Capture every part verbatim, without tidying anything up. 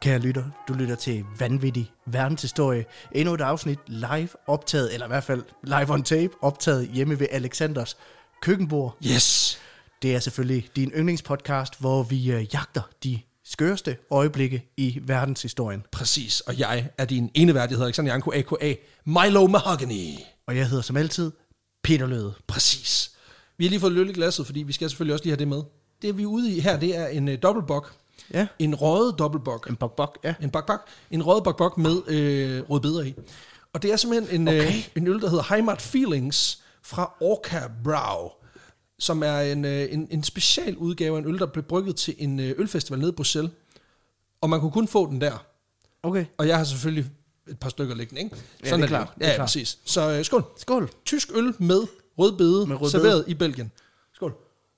Kære lytter, du lytter til Vanvittig Verdenshistorie. Endnu et afsnit live optaget, eller i hvert fald live on tape, optaget hjemme ved Alexanders køkkenbord. Yes! Det er selvfølgelig din yndlingspodcast, hvor vi øh, jagter de skørste øjeblikke i verdenshistorien. Præcis, og jeg er din eneværdighed, Alexander Janko, a k a. Milo Mahogany. Og jeg hedder som altid Peter Løde. Præcis. Vi har lige fået løl i glasset, fordi vi skal selvfølgelig også lige have det med. Det vi er ude i her, det er en uh, dobbeltbok. Ja. En røget dobbeltbok. En bok-bok, ja. En bok-bok. En røget bok-bok med øh, rødbeder i. Og det er simpelthen en, okay. øh, en øl, der hedder Heimat Feelings fra Orca Brau, som er en, øh, en, en special udgave af en øl, der blev brygget til en øh, ølfestival nede i Bruxelles. Og man kunne kun få den der. Okay. Og jeg har selvfølgelig et par stykker liggende, ikke? Ja, sådan det er klart. Ja, ja, præcis. Så øh, skål. Skål. Tysk øl med rødbede, med rødbede. Serveret i Belgien. Skål.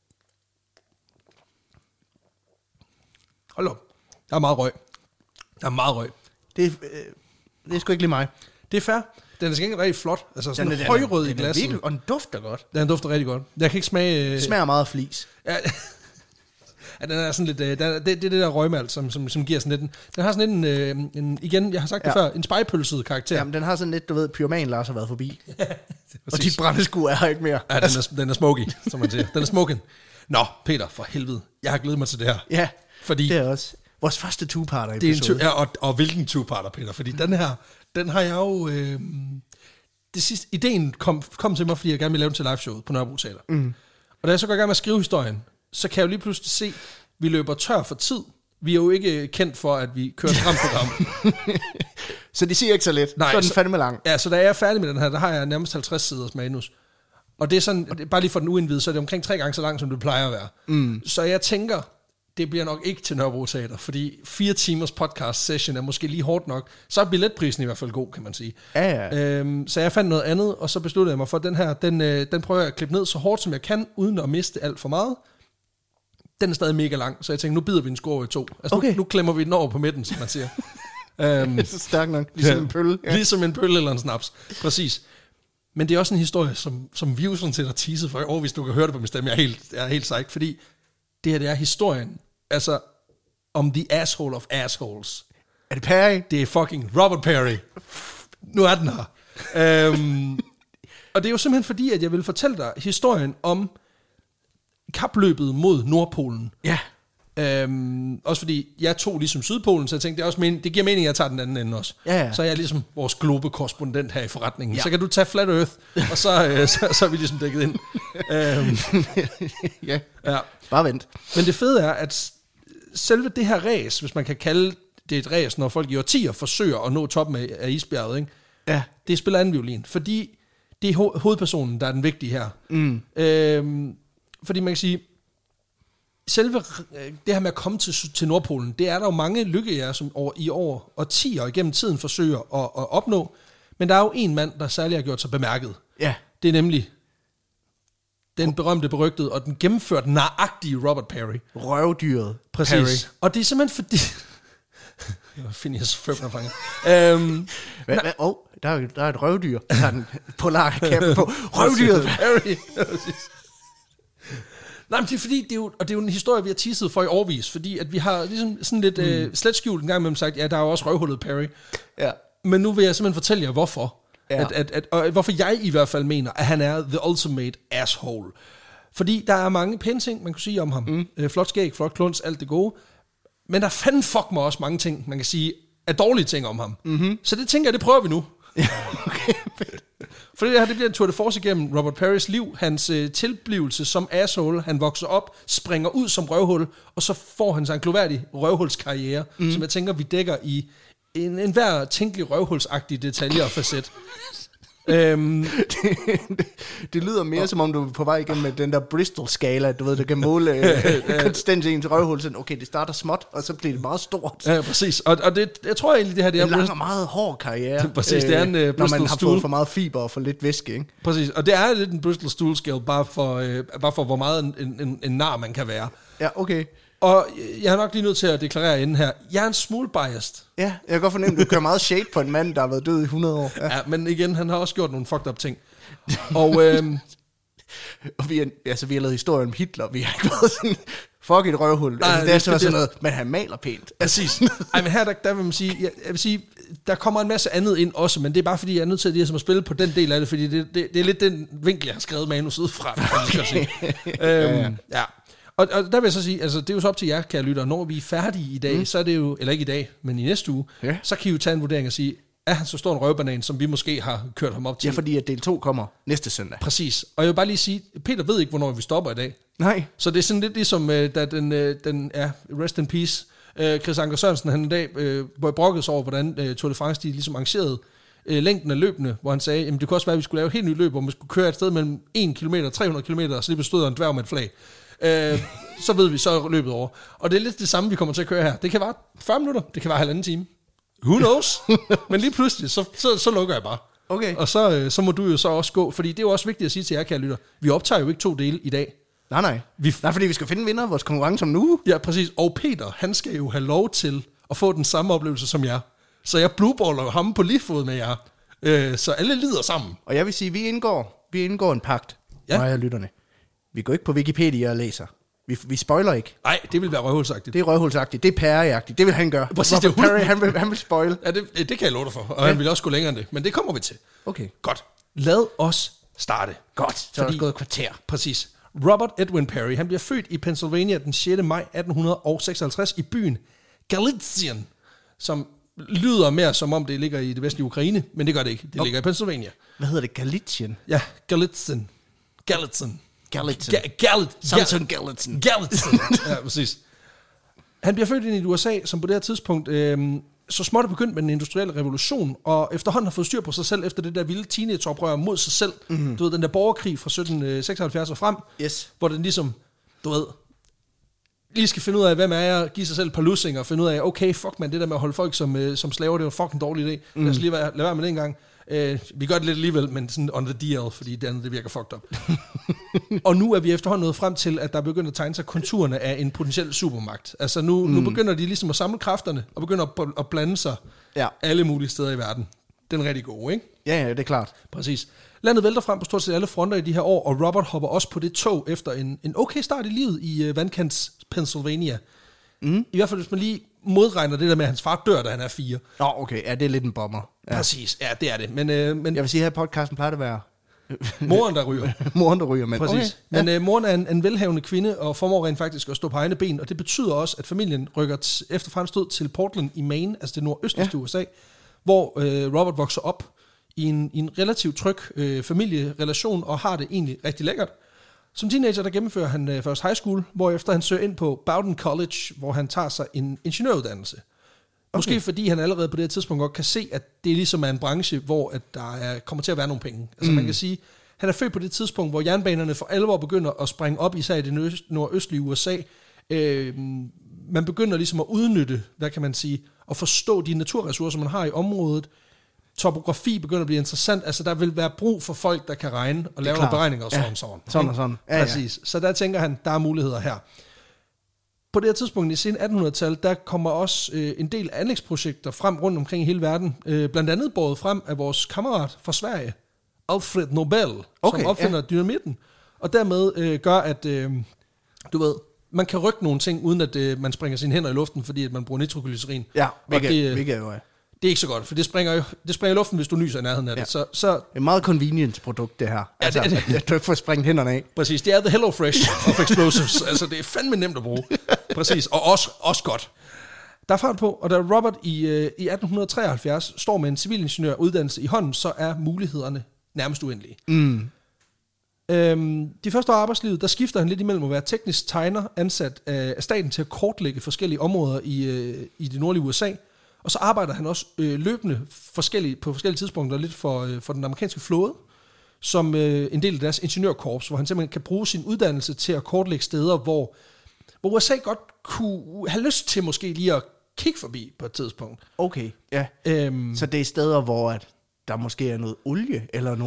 Hold op. Der er meget røg. Der er meget røg. Det er, øh, det er sgu ikke lige mig. Det er fair. Den er skænket rigtig flot. Altså sådan den, en højrød i glasset. Virkelig, og den dufter godt. Den dufter rigtig godt. Jeg kan ikke smage... Øh... Det smager meget af flis. Ja, ja, den er sådan lidt... Øh, den er, det, det er det der røgmalt, som, som, som giver sådan lidt... En, den har sådan lidt en, øh, en... Igen, jeg har sagt ja. det før. En spejpølset karakter. Jamen, den har sådan lidt, du ved, pyroman Lars har været forbi. Og de brændeskuer er her ikke mere. Ja, den er, den er smoky, som man siger. Den er smoken. Nå, Peter, for helvede. Jeg har glædet mig til det her. Ja, fordi det er også vores første two-parter episode. Det er en to, ja, og, og hvilken two-parter, Peter? Fordi den her, den har jeg jo... Øh, det sidste, ideen kom, kom til mig, fordi jeg gerne ville lave den til liveshowet på Nørrebro Teater. Mm. Og da jeg så går i gang med at skrive historien, så kan jeg jo lige pludselig se, at vi løber tør for tid. Vi er jo ikke kendt for, at vi kører et program. Så de siger ikke så let. Nej, så er den så, fandme lang. Ja, så da jeg er færdig med den her, der har jeg nærmest halvtreds siders manus. Og det er sådan, det er bare lige for den uindvidede, så er det omkring tre gange så langt, som det plejer at være. Mm. Så jeg tænker, det bliver nok ikke til Nørrebro Teater, fordi fire timers podcast session er måske lige hårdt nok. Så er billetprisen i hvert fald god, kan man sige. Ja, ja. Øhm, så jeg fandt noget andet, og så besluttede jeg mig for, at den her, den, øh, den prøver jeg at klippe ned så hårdt, som jeg kan, uden at miste alt for meget. Den er stadig mega lang, så jeg tænkte, nu bider vi en skår i to. Altså okay. nu, nu klemmer vi den over på midten, som man siger. øhm, så stærk nok, ligesom ja, en pølle. Ja. Ligesom en pølle eller en snaps, præcis. Men det er også en historie, som, som vi jo sådan set har teaset for i år, hvis du kan høre det på min stemme. Jeg er helt, jeg er helt psyched, fordi det her, det er historien, altså om the asshole of assholes. Er det Perry? Det er fucking Robert Perry. Nu er den her. øhm, og det er jo simpelthen fordi, at jeg vil fortælle dig historien om kapløbet mod Nordpolen. Ja. Øhm, også fordi jeg tog ligesom Sydpolen, så jeg tænkte, det, er også men, det giver mening, at jeg tager den anden ende også. Ja, ja. Så er jeg ligesom vores globekorrespondent her i forretningen. Ja. Så kan du tage Flat Earth, og så, øh, så, så er vi ligesom dækket ind. øhm, ja. ja, bare vent. Men det fede er, at selve det her ræs, hvis man kan kalde det et ræs, når folk i årtier forsøger at nå toppen af, af isbjerget, ikke? Ja. Det spiller anden violin, fordi det er ho- hovedpersonen, der er den vigtige her. Mm. Øhm, fordi man kan sige, selve det her med at komme til, til Nordpolen, det er der jo mange lykkejæger, som over, i år og ti år igennem tiden forsøger at, at opnå. Men der er jo en mand, der særligt har gjort sig bemærket. Ja. Det er nemlig den berømte, berygtede og den gennemførte nøjagtige Robert Perry. Røvdyret. Præcis. Perry. Og det er simpelthen fordi... Phineas Ferb øhm, Åh, oh, der, er, der er et røvdyr. Der er en polarkappe på. Røvdyret Perry. Nej, men det er fordi, det er jo, og det er jo en historie, vi har teaset for i årvis, fordi at vi har ligesom sådan lidt mm. øh, slet skjult en gang imellem sagt, ja, der er jo også røvhullet Perry. Ja. Men nu vil jeg simpelthen fortælle jer, hvorfor. Ja. At, at, at, og hvorfor jeg i hvert fald mener, at han er the ultimate asshole. Fordi der er mange pæne ting, man kan sige om ham. Mm. Øh, flot skæg, flot kluns, alt det gode. Men der fandme fuck mig også mange ting, man kan sige, er dårlige ting om ham. Mm-hmm. Så det tænker jeg, det prøver vi nu. Okay. For det her, det bliver en tour de force igennem Robert Perrys liv, hans øh, tilblivelse som asshole, han vokser op, springer ud som røvhul, og så får han sig en gloværdig røvhulskarriere, mm. som jeg tænker, vi dækker i en, en hver tænkelig røvhulsagtig detalje og facet. øhm, det, det, det lyder mere og, som om du er på vej igennem med den der Bristol-skala, du ved, du kan måle øh, konstant i ens røvhul, sådan, okay, det starter småt, og så bliver det meget stort. Ja, præcis, og, og det, jeg tror egentlig, det her... Det er en lang og meget hård karriere, det, præcis, det er en uh, Bristol når man har stool. fået for meget fiber og for lidt væske, ikke? Præcis, og det er lidt en Bristol stool scale, bare for, øh, bare for hvor meget en, en, en nar man kan være. Ja, okay. Og jeg er nok lige nødt til at deklarere inden her, jeg er en smule biased. Ja, jeg kan godt fornemme, du kører meget shade på en mand, der har været død i hundrede år. Ja, ja, men igen, han har også gjort nogle fucked up ting. Og, øhm, og vi, er, altså, vi har lavet historien om Hitler, vi har ikke været sådan Fuck et røvhul. Nej, altså, det er så det, sådan det, noget, men han maler pænt. Præcis. Ej, men her, der, der vil man sige, jeg, jeg vil sige, der kommer en masse andet ind også, men det er bare fordi, jeg er nødt til at, ligesom at spille på den del af det, fordi det, det, det er lidt den vinkel, jeg har skrevet manus ud fra. Okay. øhm, ja. Og, og der vil jeg så sige, altså det er jo så op til jer, kære lyttere, når vi er færdige i dag, mm. så er det jo, eller ikke i dag, men i næste uge, yeah. så kan I jo tage en vurdering og sige, er han så stor en røvbanan, som vi måske har kørt ham op til? Ja, fordi at del to kommer næste søndag. Præcis. Og jeg vil bare lige sige, Peter ved ikke, hvornår vi stopper i dag. Nej. Så det er sådan lidt ligesom, da den, den ja, rest in peace, Chris Anker Sørensen, han en dag øh, brokkede sig over, hvordan øh, Tour de France, de ligesom arrangerede øh, længden af løbene, hvor han sagde, jamen det kunne også være, at vi skulle lave et helt nyt løb, hvor man skulle køre et sted mellem en kilometer og tre hundrede kilometer, og så lige bestod en dværg med et flag. Øh, så ved vi, så er løbet over. Og det er lidt det samme, vi kommer til at køre her. Det kan være fyrre minutter, det kan være halvanden time. Who knows? Men lige pludselig, så, så, så lukker jeg bare. Okay. Og så, øh, så må du jo så også gå, fordi det er jo også vigtigt at sige til jer, kære lytter, vi optager jo ikke to dele i dag. Nej, nej. Vi, nej, fordi vi skal finde vinder af vores konkurrence om nu. Ja, præcis. Og Peter, han skal jo have lov til at få den samme oplevelse som jer. Så jeg blueballer ham på lige fod med jer. Øh, så alle lider sammen. Og jeg vil sige, vi indgår, vi indgår en pagt, ja. Mig og lytterne. Vi går ikke på Wikipedia og læser. Vi, vi spoiler ikke. Nej, det vil være røvhulsagtigt. Det er røvhulsagtigt. Det er Perry-agtigt. Det vil han gøre. Præcis, det er Perry, han vil, han vil spoil. Ja, det, det kan jeg love dig for. Og ja. Han vil også gå længere end det. Men det kommer vi til. Okay. Godt. Lad os starte. Godt. Så fordi, er det gået et kvarter. Præcis. Robert Edwin Perry, han bliver født i Pennsylvania den sjette maj atten seksoghalvtreds i byen Galizien, som lyder mere som om det ligger i det vestlige Ukraine, men det gør det ikke. Det okay. ligger i Pennsylvania. Hvad hedder det? Galizien? Ja, Galizien. Galizien. Galizien. Ga- Galit. Samson Galizien. Galizien. Ja, præcis. Han bliver født ind i U S A, som på det her tidspunkt øh, så småt er begyndt med den industrielle revolution, og efterhånden har fået styr på sig selv efter det der vilde teenageoprør mod sig selv. Mm-hmm. Du ved, den der borgerkrig fra sytten seksoghalvfjerds og frem, yes. hvor den ligesom, du ved, lige skal finde ud af, hvem er jeg, give sig selv et par lussinger, og finde ud af, okay, fuck man, det der med at holde folk som, som slaver, det er en fucking dårlig idé. Mm. Lad os lige være, lade være med det en gang. Uh, vi gør det lidt alligevel, men sådan on the D L, fordi det andet, det virker fucked up. Og nu er vi efterhånden nået frem til, at der er begyndt at tegne sig konturerne af en potentiel supermagt. Altså nu, mm. nu begynder de ligesom at samle kræfterne, og begynder at, at blande sig ja. alle mulige steder i verden. Den er rigtig god, ikke? Ja, ja, det er klart. Præcis. Landet vælter frem på stort set alle fronter i de her år, og Robert hopper også på det tog efter en, en okay start i livet i uh, vandkants Pennsylvania. Mm. I hvert fald, hvis man lige modregner det der med, at hans far dør, da han er fire. Nå, okay. Ja, det er lidt en bomber. Ja. Præcis. Ja, det er det. Men, øh, men jeg vil sige, at her i podcasten plejer det at være moren, der ryger. moren, der ryger, men præcis. Okay. Men ja. øh, moren er en, en velhavende kvinde, og formår rent faktisk at stå på egne ben, og det betyder også, at familien rykker t- efter fremmest ud til Portland i Maine, altså det nordøstligste ja. U S A, hvor øh, Robert vokser op i en, i en relativt tryg øh, familierelation, og har det egentlig rigtig lækkert. Som teenager, der gennemfører han øh, først high school, hvorefter han søger ind på Bowdoin College, hvor han tager sig en ingeniøruddannelse. Okay. Måske fordi han allerede på det her tidspunkt godt kan se, at det ligesom er en branche, hvor at der er, kommer til at være nogle penge. Altså mm. man kan sige, han er født på det tidspunkt, hvor jernbanerne for alvor begynder at springe op, især i det nordøstlige U S A. Øh, man begynder ligesom at udnytte, hvad kan man sige, at forstå de naturressourcer, man har i området. Topografi begynder at blive interessant. Altså, der vil være brug for folk, der kan regne og lave nogle beregninger og sådan ja. sådan. Sådan og sådan. Ja, præcis. Ja. Så der tænker han, der er muligheder her. På det her tidspunkt i sen attenhundredetallet, der kommer også øh, en del anlægsprojekter frem rundt omkring i hele verden. Øh, blandt andet båret frem af vores kammerat fra Sverige, Alfred Nobel, okay, som opfinder ja. dynamitten. Og dermed øh, gør, at øh, du ved, man kan rykke nogle ting, uden at øh, man springer sine hænder i luften, fordi at man bruger nitroglycerin. Ja, hvilket, det, øh, hvilket jo er. Det er ikke så godt, for det springer jo det springer i luften, hvis du nyser i nærheden af det. Ja. Så, så et meget convenient produkt, det her. Ja, altså, det, det, at du ikke får sprængt hænderne af. Præcis, det er the Hello Fresh of explosives. Altså, det er fandme nemt at bruge. Præcis, og også, også godt. Der er fart på, og da Robert i, øh, i atten treoghalvfjerds står med en civilingeniøruddannelse i hånden, så er mulighederne nærmest uendelige. Mm. Øhm, de første år af arbejdslivet, der skifter han lidt imellem at være teknisk tegner, ansat af, af staten til at kortlægge forskellige områder i, øh, i det nordlige U S A. Og så arbejder han også øh, løbende forskellige, på forskellige tidspunkter lidt for, øh, for den amerikanske flåde, som øh, en del af deres ingeniørkorps, hvor han simpelthen kan bruge sin uddannelse til at kortlægge steder, hvor, hvor U S A godt kunne have lyst til måske lige at kigge forbi på et tidspunkt. Okay, ja. Øhm, så det er steder, hvor at der måske er noget olie, eller nogle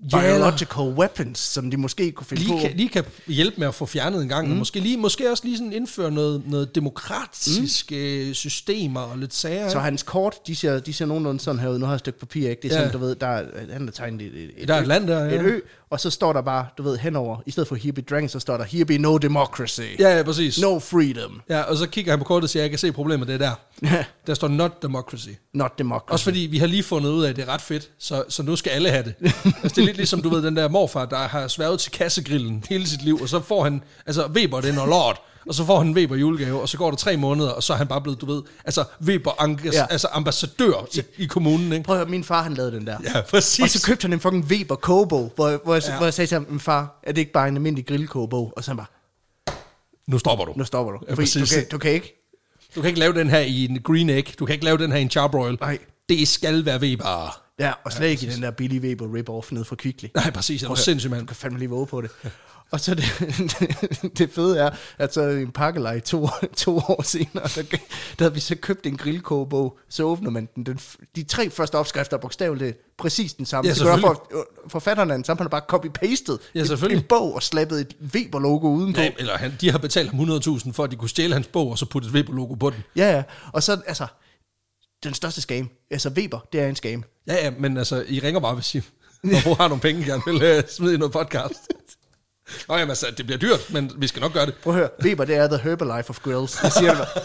biological yeah. weapons, som de måske kunne finde lige på. Kan, lige kan hjælpe med at få fjernet en gang, mm. og måske, lige, måske også lige sådan indføre noget, noget demokratiske mm. systemer og lidt sager. Så hans kort, de ser, de ser nogenlunde sådan her ud. Nu har jeg et stykke papir, ikke? Det er ja. sådan, du ved, der er, han har tegnet et, et, et, der er et land der, ja. et ø, og så står der bare, du ved, henover, i stedet for here be dragons, så står der, here be no democracy. Ja, ja, præcis. No freedom. Ja, og så kigger han på kortet og siger, jeg kan se problemet, det er der. Der står not democracy. Not democracy. Også fordi vi har lige fundet ud af, at det er ret fedt, så, så nu skal alle have det. Altså, det er lidt ligesom, du ved, den der morfar, der har sværget til kassegrillen hele sit liv, og så får han, altså Weber, det er noget lort, og så får han en Weber julegave, og så går der tre måneder, og så er han bare blevet, du ved, altså Weber, anges, ja. altså ambassadør i, i kommunen, ikke? Prøv at høre, min far, han lavede den der. Ja, præcis. Og så købte han en fucking Weber kogebog, hvor, hvor, jeg, ja. hvor jeg sagde til ham, min far, er det ikke bare en almindelig grillkogebog? Og så han bare, nu stopper du. Nu stopper du. Ja, du, kan, du kan ikke. Du kan ikke lave den her i en green egg, du kan ikke lave den her i en charbroil. Nej. Det skal være Weber. Ja, og slet ja, ikke i den der billige Weber rip-off ned fra Kvickly. Nej, præcis. Det var sindssygt, mand. Du kan fandme lige våge på det. Og så det, det fede er, at så en pakkelej to, to år senere, der, der havde vi så købt en grillkogebog, så åbner man den. den de tre første opskrifter er bogstaveligt præcis den samme. Ja, det for, forfatteren af den samme, han har bare copy-pastet ja, en, en bog og slappet et Weber-logo udenpå. Ja, eller han, de har betalt ham hundrede tusind for, at de kunne stjæle hans bog, og så putte et Weber-logo på den. Ja, ja. Og så, altså, den største scam. Altså, Weber, det er en scam. Ja, ja, men altså, I ringer bare, hvis I hvor har nogle penge, gerne vil uh, smide i noget podcast. Nå, jamen altså, det bliver dyrt, men vi skal nok gøre det. Prøv at høre, Weber, det er the Herbalife of grills. Jeg siger det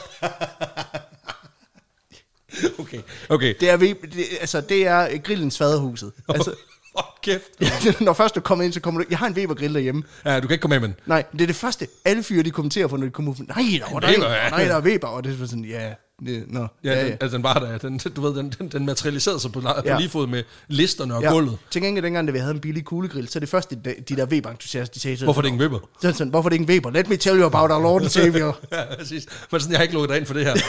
Okay, okay. Det er, det, altså, det er grillens faderhuset. Altså, oh, kæft. Når først du kommer ind, så kommer du... Jeg har en Weber-grill derhjemme. Ja, du kan ikke komme med, men... Nej, det er det første, alle fyre, de kommenterer på, når de kommer ud. Nej, der var der, ja. nej, der er Weber. Og det er sådan, ja... Det, no, ja, ja, den, ja. altså den var der, den, du ved, den, den, den materialiserede sig på, på ja. lige fod med listerne og ja. gulvet. Til gengæld dengang, da vi havde en billig kuglegrill, så det første, de, de der Weber-entusiaster, de sagde sådan... Hvorfor det ikke en Weber? Sådan, sådan, hvorfor det ikke en Weber? Let me tell you about our Lord and Savior. Ja, præcis. Men sådan, jeg har ikke lukket dig ind for det her.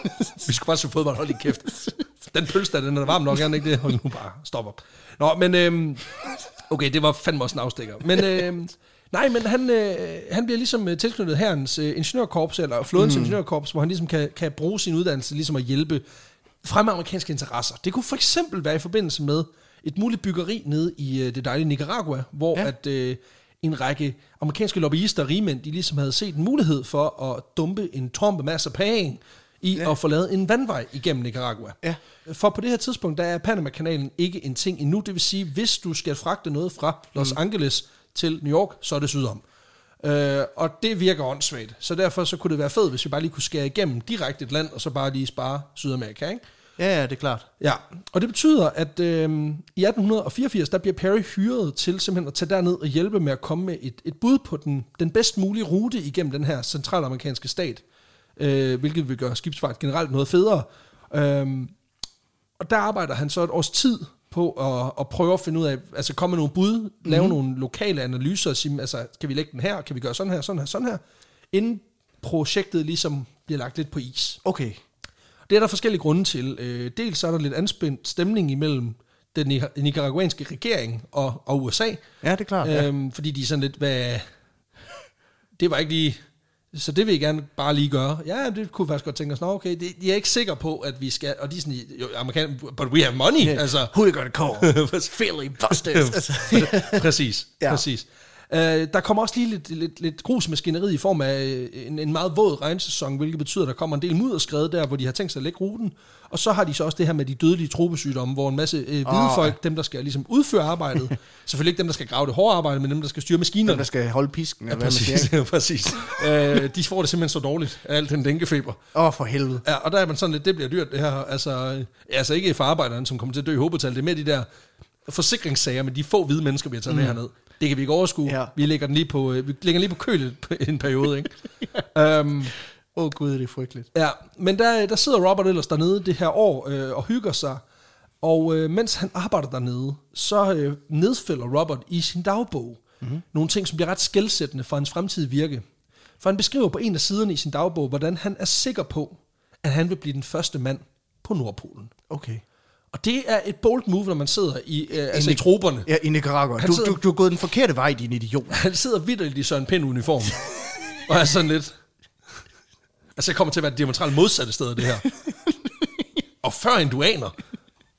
Vi skulle bare se fodbold, hold lige kæft. Den pølse der, den er varm nok, gerne ikke det? Hold nu bare, stop op. Nå, men... Øhm, okay, det var fandme også en afstikker. Men... Øhm, Nej, men han, øh, han bliver ligesom tilknyttet herrens øh, ingeniørkorps, eller flådens mm. ingeniørkorps, hvor han ligesom kan, kan bruge sin uddannelse ligesom at hjælpe fremme amerikanske interesser. Det kunne for eksempel være i forbindelse med et muligt byggeri nede i øh, det dejlige Nicaragua, hvor ja. at øh, en række amerikanske lobbyister og rigmænd, de ligesom havde set en mulighed for at dumpe en trompe masse penge i ja. at få lavet en vandvej igennem Nicaragua. Ja. For på det her tidspunkt, der er Panama-kanalen ikke en ting endnu. Det vil sige, hvis du skal fragte noget fra Los mm. Angeles til New York, så er det sydom. Øh, og det virker åndssvagt. Så derfor så kunne det være fedt, hvis vi bare lige kunne skære igennem direkte et land, og så bare lige spare Sydamerika, ikke? Ja, ja, det er klart. Ja, og det betyder, at øh, i atten fireogfirs, der bliver Perry hyret til simpelthen at tage derned og hjælpe med at komme med et, et bud på den, den bedst mulige rute igennem den her centralamerikanske stat, øh, hvilket vil gøre skibsfart generelt noget federe. Øh, og der arbejder han så et års tid på at, at prøve at finde ud af, altså komme med nogle bud, mm-hmm. lave nogle lokale analyser og sige, altså, kan vi lægge den her, kan vi gøre sådan her, sådan her, sådan her, inden projektet ligesom bliver lagt lidt på is. Okay. Det er der forskellige grunde til. Øh, dels er der lidt anspændt stemning imellem den nicaraguanske regering og, og U S A. Ja, det er klart. Ja. Øhm, fordi de er sådan lidt, hvad... Det var ikke lige... Så det vil jeg gerne bare lige gøre. Ja, det kunne vi faktisk godt tænke os. Nå, okay, det, jeg er ikke sikker på, at vi skal... Og de er sådan, jo, amerikaner, but we have money. Yeah. Altså. Who are you gonna call? Philly Busters. Præcis, ja. præcis. Uh, der kommer også lige lidt, lidt, lidt grus i maskineriet i form af en, en meget våd regnsæson, hvilket betyder, at der kommer en del mudderskred der, hvor de har tænkt sig at lægge ruten. Og så har de så også det her med de dødelige tropesygdomme, hvor en masse øh, hvide oh, folk, ja. dem der skal ligesom udføre arbejdet, selvfølgelig ikke dem, der skal grave det hårde arbejde, men dem, der skal styre maskinerne. Dem, der skal holde pisken. Ja, præcis. Ja, præcis. uh, de får det simpelthen så dårligt af alt den dænkefeber. Åh, oh, for helvede. Ja, og der er man sådan lidt, det bliver dyrt det her. Altså, altså ikke for arbejderne, som kommer til at dø i hovedbetal, det er med de der forsikringssager med de få hvide mennesker, vi har taget mm. med herned. Det kan vi ikke overskue. Ja. Vi lægger den lige på, vi lægger lige på kølet en periode, ikke? ja. um, Åh oh, gud, det er frygteligt. Ja, men der, der sidder Robert ellers dernede det her år øh, og hygger sig. Og øh, mens han arbejder dernede, så øh, nedfælder Robert i sin dagbog mm-hmm. nogle ting, som bliver ret skelsættende for hans fremtidige virke. For han beskriver på en af siderne i sin dagbog, hvordan han er sikker på, at han vil blive den første mand på Nordpolen. Okay. Og det er et bold move, når man sidder i, øh, altså i, i troberne. Ja, i Nicaragua. Du, sidder, du, du har gået den forkerte vej, din idiot. Han sidder vitterligt i Søren Pind-uniform. og er sådan lidt... Altså, jeg kommer til at være diametralt modsatte sted af det her. og før end du aner.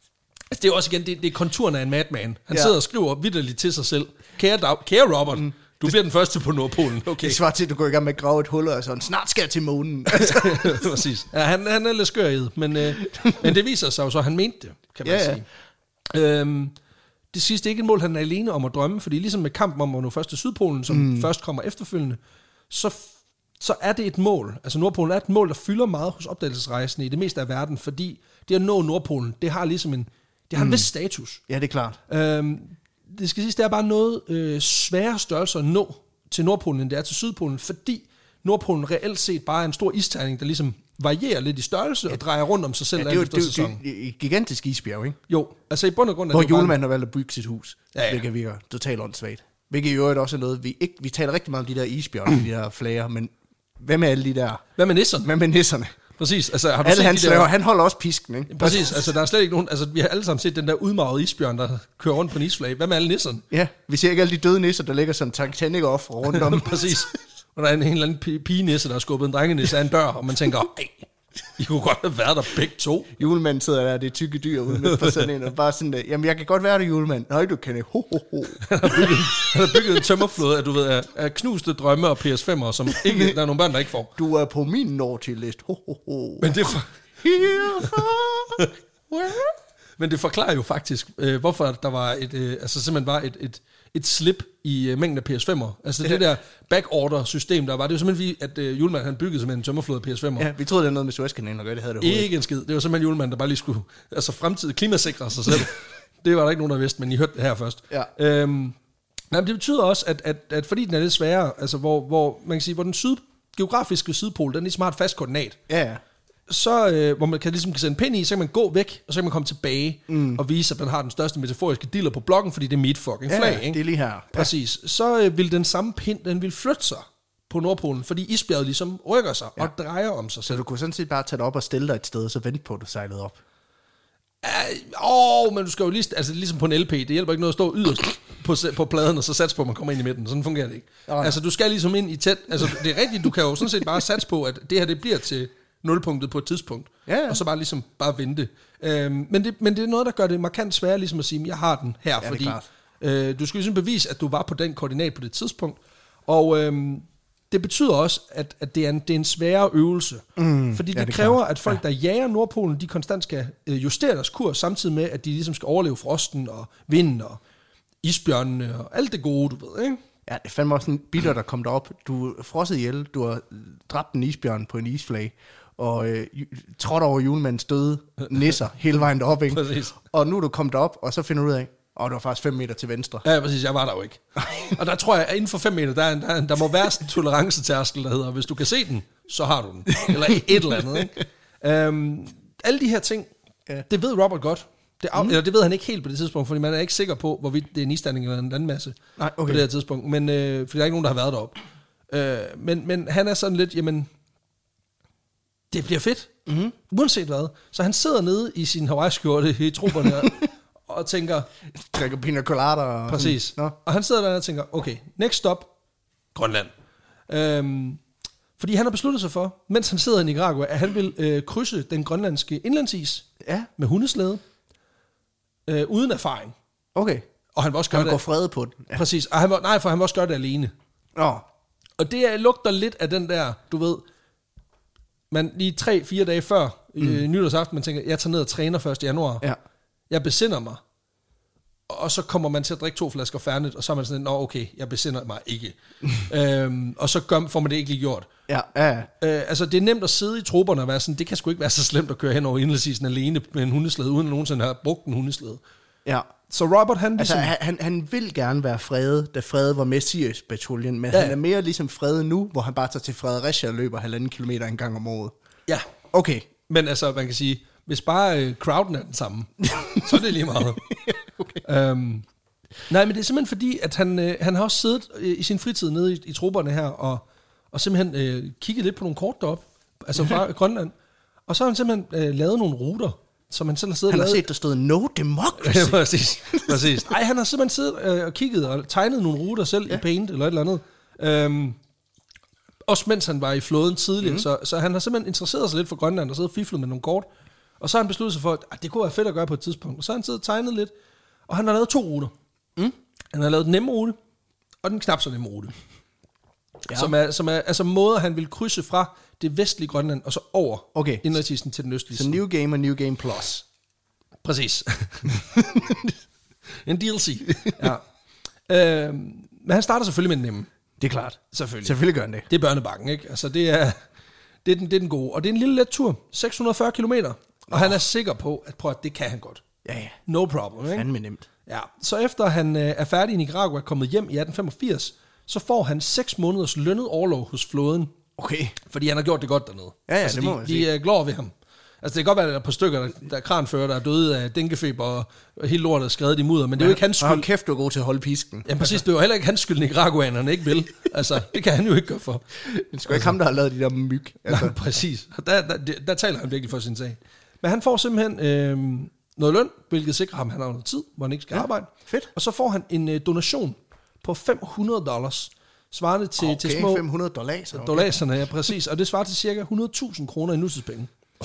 Altså, det er jo også igen, det, det er konturen af en madman. Han ja. sidder og skriver vitterligt til sig selv. Kære, dag, kære Robert, mm. du bliver den første på Nordpolen. Okay. Det svarer til, at du går i gang med at grave et hul, og sådan, snart skal jeg til månen. Præcis. Ja, han, han er lidt skør i det, men, øh, men det viser sig jo så, at han mente det, kan man ja, sige. Ja. Øhm, det sidste er ikke et mål, han er alene om at drømme, fordi ligesom med kampen om at nå først til Sydpolen, som mm. først kommer efterfølgende, så, så er det et mål. Altså Nordpolen er et mål, der fylder meget hos opdagelsesrejsende i det meste af verden, fordi det at nå Nordpolen, det har ligesom en, det har en mm. vis status. Ja, det er klart. Øhm, det skal siges, det er bare noget øh, svære størrelse at nå til Nordpolen, end det er til Sydpolen, fordi Nordpolen reelt set bare er en stor isterning, der ligesom varierer lidt i størrelse ja. og drejer rundt om sig selv. Ja, det er jo det, det, det, et gigantisk isbjerg, ikke? Jo, altså i bund og grund... Hvor julemanden har valgt at bygge sit hus, ja, ja. hvilket virker totalt åndssvagt. Hvilket jo også er noget, vi ikke... Vi taler rigtig meget om de der isbjerge, de der flager, men hvad med alle de der... Hvad med nisserne? Hvad med nisserne? Præcis, altså har du alle set hans de der... slaver, han holder også pisken, ikke? Præcis, altså der er slet ikke nogen... Altså vi har alle sammen set den der udmarvede isbjørn, der kører rundt på en isflage. Hvad med alle nisserne? Ja, vi ser ikke alle de døde nisser, der ligger som Titanic-offer rundt om. Præcis. Og der er en, en eller anden pigenisse, der har skubbet en drengenisse af en dør, og man tænker, ej, I kunne godt have været der begge to. Julemanden sidder der, det er tykke dyr ude med på sådan en, og bare sådan der, jamen jeg kan godt være der, julemand. Nej, du kan ikke. Ho, ho, ho. Han har bygget, han har bygget en tømmerflåde af, du ved, af, af knuste drømme og P S fem'er, som ikke, der er nogle børn, der ikke får. Du er på min naughty-list. Ho, ho, ho. Men det, for... Men det forklarer jo faktisk, øh, hvorfor der var et, øh, altså simpelthen var et, et, et slip i øh, mængden af P S fem'er. Altså ja. det der backorder-system, der var, det var simpelthen fordi, at øh, julemanden han byggede simpelthen en tømmerflåde af P S fem'er. Ja, vi troede, det var noget med Suezkanalen at gøre, det havde det overhovedet. Ikke en skid. Det var simpelthen julemanden, der bare lige skulle, altså fremtidig klimasikre sig selv. Det var der ikke nogen, der vidste, men I hørte det her først. Ja. Øhm, nej, men det betyder også, at, at, at fordi den er lidt sværere, altså hvor, hvor man kan sige, hvor den syd, geografiske sydpol, den ligesom har et fast koordinat. Ja, ja. Så, øh, hvor man kan ligesom kan sætte en pind i, så kan man gå væk, og så kan man komme tilbage mm. og vise, at man har den største metaforiske diller på blokken, fordi det er mit fucking flag, ja, ikke? det er lige her. Præcis. Så øh, vil den samme pind, den vil flytte sig på Nordpolen, fordi isbjerget ligesom rykker sig ja. og drejer om sig selv. Så du kunne sådan set bare tage dig op og stille dig et sted, og så vente på, at du sejlede op? Åh, oh, men du skal jo lige, altså ligesom på en L P, det hjælper ikke noget at stå yderst på, på pladen, og så satse på, at man kommer ind i midten. Sådan fungerer det ikke. Oh, altså du skal ligesom ind i tæt, altså det er rigtigt, du kan jo sådan set bare satse på, at det her, det bliver til nulpunktet på et tidspunkt, ja, ja. og så bare ligesom bare vente. Øhm, men, det, men det er noget, der gør det markant sværere ligesom at sige, jeg har den her, ja, fordi øh, du skal ligesom bevise, at du var på den koordinat på det tidspunkt, og øhm, det betyder også, at, at det, er en, det er en sværere øvelse, mm, fordi det, ja, det kræver, klart. at folk, ja. der jager Nordpolen, de konstant skal øh, justere deres kurs, samtidig med, at de ligesom skal overleve frosten og vinden og isbjørnene og alt det gode, du ved, ikke? Ja, det fandme også en bitter, der kom derop. Du er frosset ihjel, du har dræbt en isbjørn på en isflag, og øh, trådt over julemandens døde nisser hele vejen derop, ikke? Præcis. Og nu er du kommet op, og så finder du ud af, og oh, det var faktisk fem meter til venstre. Ja, præcis, jeg var der jo ikke. Og der tror jeg, at inden for fem meter, der, der, der må være sådan en tolerancetærskel, der hedder, hvis du kan se den, så har du den. Eller et eller andet, ikke? Um, alle de her ting, ja. det ved Robert godt. Det, af, mm. eller det ved han ikke helt på det tidspunkt, fordi man er ikke sikker på, hvorvidt det er en isstanding eller en anden masse. Nej, okay. På det her tidspunkt. Men, øh, fordi der er ikke nogen, der har været deroppe. Øh, men, men han er sådan lidt, jamen, det bliver fedt. Mm-hmm. Uanset hvad. Så han sidder nede i sin Hawaii-skjorte i trupperne og, og tænker... Drikker pina colada. Og præcis. Nå. Og han sidder der og tænker, okay, next stop, Grønland. Øhm, fordi han har besluttet sig for, mens han sidder i Nicaragua, at han vil øh, krydse den grønlandske indlandsis ja. med hundeslæde. Øh, uden erfaring. Okay. Og han vil også gøre han det... går fred på den. Ja. Præcis. Og han vil, nej, for han vil også gøre det alene. Nå. Og det er, lugter lidt af den der, du ved... Man lige tre, fire dage før mm. øh, nytårsaften, man tænker, jeg tager ned og træner første januar. Ja. Jeg besinder mig. Og så kommer man til at drikke to flasker Fernet, og så er man sådan, nå okay, jeg besinder mig ikke. øhm, og så gør, får man det ikke lige gjort. Ja, ja. Øh, altså det er nemt at sidde i trupperne og være sådan, det kan sgu ikke være så slemt at køre hen over indlandsisen alene med en hundeslæde, uden at nogensinde har brugt en hundeslæde. Ja. Så Robert, han ligesom... Altså, han, han vil gerne være fredet, da Frede var med Sirius-patruljen, men ja. han er mere ligesom Frede nu, hvor han bare tager til Fredericia og løber halvanden kilometer en gang om året. Ja. Okay. Men altså, man kan sige, hvis bare øh, crowden er den samme, så er det lige meget. okay. Um, nej, men det er simpelthen fordi, at han, øh, han har også siddet øh, i sin fritid nede i, i trupperne her, og, og simpelthen øh, kigget lidt på nogle kort deroppe, altså fra Grønland, og så har han simpelthen øh, lavet nogle ruter, som han selv har siddet han og lavet. Han har set, der stod no democracy. Ja, præcis. præcis. Ej, han har simpelthen siddet øh, og kigget og tegnet nogle ruter selv ja. i Paint eller et eller andet. Um, også mens han var i flåden tidligere, mm. så, så han har simpelthen interesseret sig lidt for Grønland og siddet og fiflet med nogle kort. Og så har han besluttet sig for, at det kunne være fedt at gøre på et tidspunkt. Og så har han siddet og tegnet lidt, og han har lavet to ruter. Mm. Han har lavet den nemme rute, og den knap så nemme rute. Ja. Som, er, som er altså måder, han vil krydse fra det vestlige Grønland, og så over okay. indlandsisen til den østlige side. Så New Game og New Game Plus. Præcis. En D L C. Ja. Øh, men han starter selvfølgelig med den nemme. Det er klart. Selvfølgelig. Selvfølgelig gør han det. Det er børnebakken, ikke? Altså, det er, det er, den, det er den gode. Og det er en lille let tur. seks hundrede og fyrre kilometer. Og oh. han er sikker på, at, prøv, at det kan han godt. Ja, ja. No problem, ikke? Fandme nemt. Ja. Så efter han øh, er færdig i Nicaragua og er kommet hjem i atten femogfirs, så får han seks måneders lønnet orlov hos flåden. Okay. Fordi han har gjort det godt dernede. Ja, ja, altså, det de, må man de sige. er glade ved ham. Altså, det kan godt være, at der er på stykker, der, der er kranfører, der er døde af dænkefeber og hele lortet er skrevet i mudder, men det er jo ikke hans skyld. Hold kæft, du er god til at holde pisken. Ja, præcis. Det er jo heller ikke hans skyld, nicaraguanerne ikke vil. Altså, det kan han jo ikke gøre for. Det er sgu altså, ikke ham, der har lavet de der myg. Altså. Nej, præcis. Der, der, der, der taler han virkelig for sin sag. Men han får simpelthen øh, noget løn, hvilket sikrer ham, at han har noget tid, hvor han ikke skal ja, arbejde. Fedt. Og så får han en øh, donation på fem hundrede dollars, svarende til, okay, til små... fem hundrede dollars. Okay. Dollarserne, ja, præcis. Og det svarer til cirka hundrede tusind kroner i nutidspenge.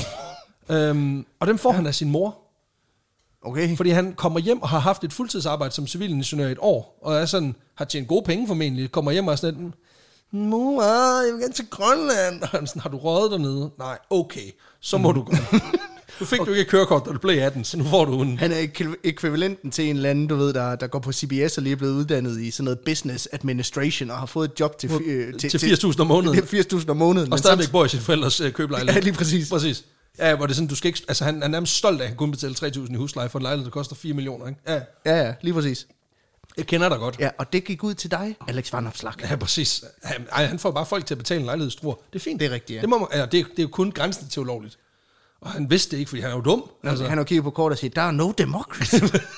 øhm, og dem får ja. han af sin mor. Okay. Fordi han kommer hjem og har haft et fuldtidsarbejde som civilingeniør i et år, og er sådan, har tjent gode penge formentlig, kommer hjem og er sådan lidt, mor, jeg vil gerne til Grønland. Og han sådan, har du røget dernede? Nej, okay, så må mm. du gøre. Du fik okay. du ikke et kørekort, da du blev atten, så nu får du en... Han er ekvivalenten til en eller anden, du ved, der, der går på C B S og lige er blevet uddannet i sådan noget business administration, og har fået et job til... Øh, til, til firs tusind om måneden. firs tusind om måneden. Og stadigvæk bor i sit forældres øh, køblejlighed. Ja, lige præcis. Præcis. Ja, hvor det er sådan, du skal ikke... Altså, han er nærmest stolt af, at han kun betaler tre tusind i husleje for en lejlighed, der koster fire millioner, ikke? Ja, ja, ja, lige præcis. Jeg kender dig godt. Ja, og det gik ud til dig, Alex Vanopslagh. Ja, præcis. Han, ej, han får bare folk til at betale en lejlighedstruer. Det er fint. Det er rigtigt, ja. Det, må man, ja, det, er, det er jo kun grænsen til ulovligt. Og han vidste det ikke, fordi han er jo dum. Altså. Han har kigget på kort og sagt, der er no democracy.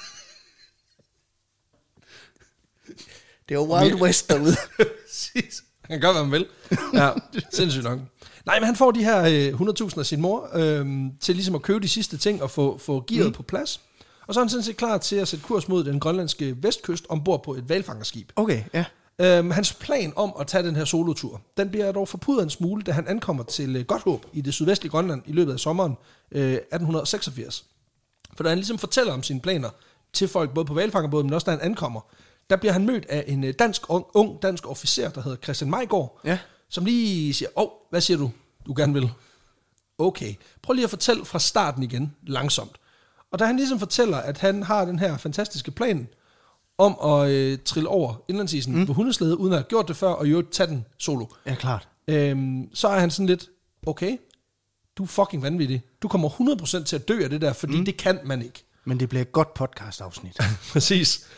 Det er jo Wild West derude. Præcis. Han kan gøre, hvad han vil. Ja, sindssygt nok. Nej, men han får de her øh, hundrede tusind af sin mor øh, til ligesom at købe de sidste ting og få, få gearet mm. på plads. Og så er han sådan set klar til at sætte kurs mod den grønlandske vestkyst ombord på et hvalfangerskib. Okay, ja. Øhm, hans plan om at tage den her solotur, den bliver dog forpudret en smule, da han ankommer til øh, Godthåb i det sydvestlige Grønland i løbet af sommeren øh, atten seksogfirs. For da han ligesom fortæller om sine planer til folk, både på hvalfangerbåden, men også da han ankommer, der bliver han mødt af en øh, dansk, ung dansk officer, der hedder Christian Majgaard, ja. Som lige siger, åh, oh, hvad siger du, du gerne vil? Okay, prøv lige at fortælle fra starten igen, langsomt. Og da han ligesom fortæller, at han har den her fantastiske plan om at øh, trille over indlandsisen mm. på hundeslæde, uden at have gjort det før, og jo tage den solo. Ja, klart. Øhm, så er han sådan lidt, okay, du er fucking vanvittig. Du kommer hundrede procent til at dø af det der, fordi mm. det kan man ikke. Men det bliver et godt podcast-afsnit. Præcis.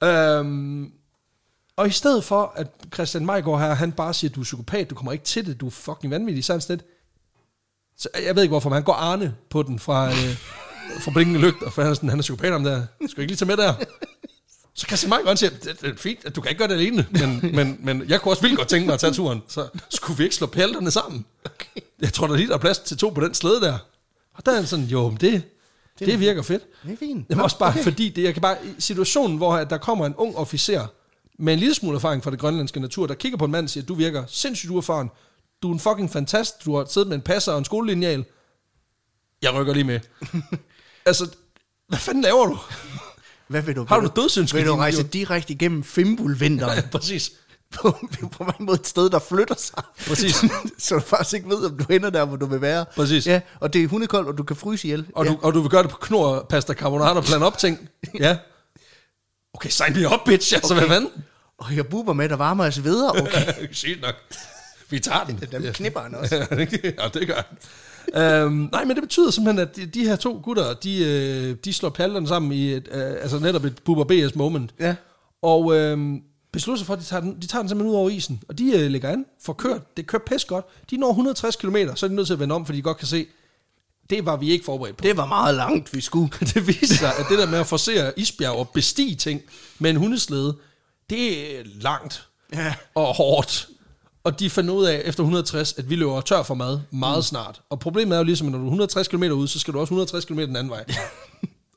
Øhm, og i stedet for, at Christian Majgaard her, han bare siger, du er psykopat, du kommer ikke til det, du er fucking vanvittig, så er han sådan lidt, så jeg ved ikke hvorfor, men han går Arne på den fra, øh, fra Blinkende Lygter, for han er, sådan, han er psykopat om der. Skal jeg ikke lige tage med der? Så Christian Majgaard siger, det er fint, at du kan ikke gøre det alene, men, men, men jeg kunne også vildt godt tænke mig at tage turen, så skulle vi ikke slå pælterne sammen? Okay. Jeg tror, der lige der er plads til to på den slæde der. Og der er han sådan, jo, det, det, det virker fedt. Det er fint. Det er også bare okay. Fordi, det, jeg kan bare, i situationen, hvor der kommer en ung officer, med en lille smule erfaring fra det grønlandske natur, der kigger på en mand og siger, du virker sindssygt uerfaren, du er en fucking fantast, du har siddet med en passer og en skolelineal, jeg rykker lige med. Altså, hvad fanden laver du? Hvad vil du? Har du dødsønske? Vil du rejse direkte igennem Fimbulvinteren? Ja, præcis. På, på en måde et sted, der flytter sig. Præcis. Så du faktisk ikke ved, om du ender der, hvor du vil være. Præcis. Ja, og det er hundekoldt, og du kan fryse ihjel. Og, ja. du, og du vil gøre det på knor, pasta carbonara, plan op ting. Ja. Okay, sign me up, bitch. Altså, okay. Hvad fanden? Og jeg buber med, der varmer os videre. Okay. Sygt nok. Vi tager den. Dem knipper han også. Ja, det gør han. øhm, nej, men det betyder simpelthen, at de, de her to gutter, de, øh, de slår pallerne sammen i et, øh, altså netop et Bubber B S moment. Ja. Og øh, beslutter sig for, at de tager, den, de tager den simpelthen ud over isen. Og de øh, lægger an, får kørt. Det kører pæst godt. De når et hundrede og tres kilometer, så er de nødt til at vende om, fordi de godt kan se, det var vi ikke forberedt på. Det var meget langt, vi skulle. Det viser sig, at det der med at forsere isbjerg og bestige ting med en hundeslæde, det er langt ja. og hårdt. Og de fandt ud af efter et hundrede og tres, at vi løber tør for mad meget mm. snart. Og problemet er jo ligesom, at når du er et hundrede og tres kilometer ude, så skal du også et hundrede og tres kilometer den anden vej.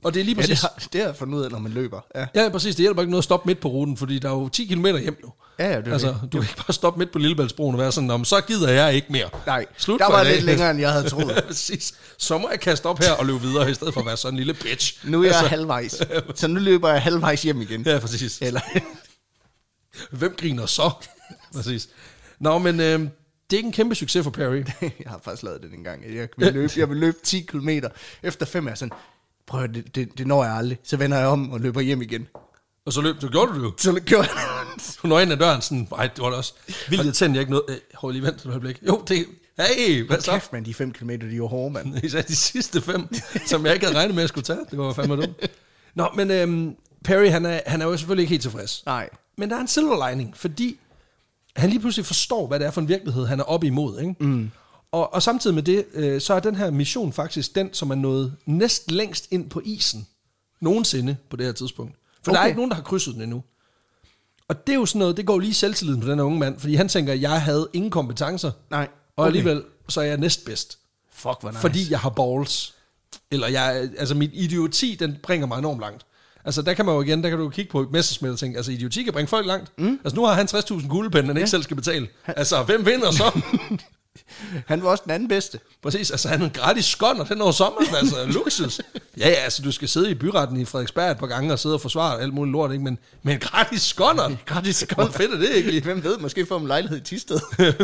Og det er lige præcis... Ja, det, har, det har jeg fundet ud af, når man løber. Ja. ja, præcis. Det hjælper ikke noget at stoppe midt på ruten, fordi der er jo ti kilometer hjem jo. Ja, ja, det er altså, det. Du kan ikke bare stoppe midt på Lillebæltsbroen og være sådan, om så gider jeg ikke mere. Nej, Slut der var lidt længere, end jeg havde troet. Ja, præcis. Så må jeg kaste op her og løbe videre, i stedet for at være sådan en lille bitch. Nu er jeg altså... halvvejs, så nu løber jeg halvvejs hjem igen. Ja, præcis. Eller... Hvem griner så? Præcis. Nå, men øh, det er ikke en kæmpe succes for Perry. Jeg har faktisk lavet det en gang. Jeg vil løbe, jeg vil løbe ti kilometer. Efter fem er jeg sådan, prøv det, det, det når jeg aldrig. Så vender jeg om og løber hjem igen. Og så løb du, gjorde du det jo? Så gjorde jeg det. Hun øjnede af døren sådan, ej, det var da også vildt irriterende, jeg ikke noget. Øh, hold lige vent et øjeblik. Jo, det, hey, hvad så? Kæft, man, de fem kilometer, de var hårde, mand. Især de sidste fem, som jeg ikke havde regnet med, at jeg skulle tage. Det var fandme dumt. Nå, men øhm, Perry, han er, han er jo selvfølgelig ikke helt tilfreds. Nej. Men der er en silver lining, fordi han lige pludselig forstår, hvad det er for en virkelighed, han er oppe imod, ikke? Mm. Og, og samtidig med det, øh, så er den her mission faktisk den, som er nået næst længst ind på isen, nogensinde på det her tidspunkt. For okay. Der er ikke nogen, der har krydset den endnu. Og det er jo sådan noget, det går lige i selvtilliden på den her unge mand, fordi han tænker, at jeg havde ingen kompetencer. Nej. Okay. Og alligevel, så er jeg næstbedst. Fuck, hvor nice. Fordi jeg har balls. Eller jeg, altså min idioti, den bringer mig enormt langt. Altså der kan man jo igen, der kan du kigge på Messerschmidt og tænke, altså idioti kan bringe folk langt. Mm. Altså nu har han tres tusind guldpenge, han ja. ikke selv skal betale. Altså hvem vinder så? Han var også den anden bedste. Præcis, altså han er en gratis skånd, og den over sommeren, altså luksus. Ja, ja, altså du skal sidde i byretten i Frederiksberg et par gange og sidde og forsvare alt muligt lort, ikke? Men, men gratis skånder. Gratis skånder. Hvor fedt er det ikke? Hvem ved, måske får en lejlighed i Thisted.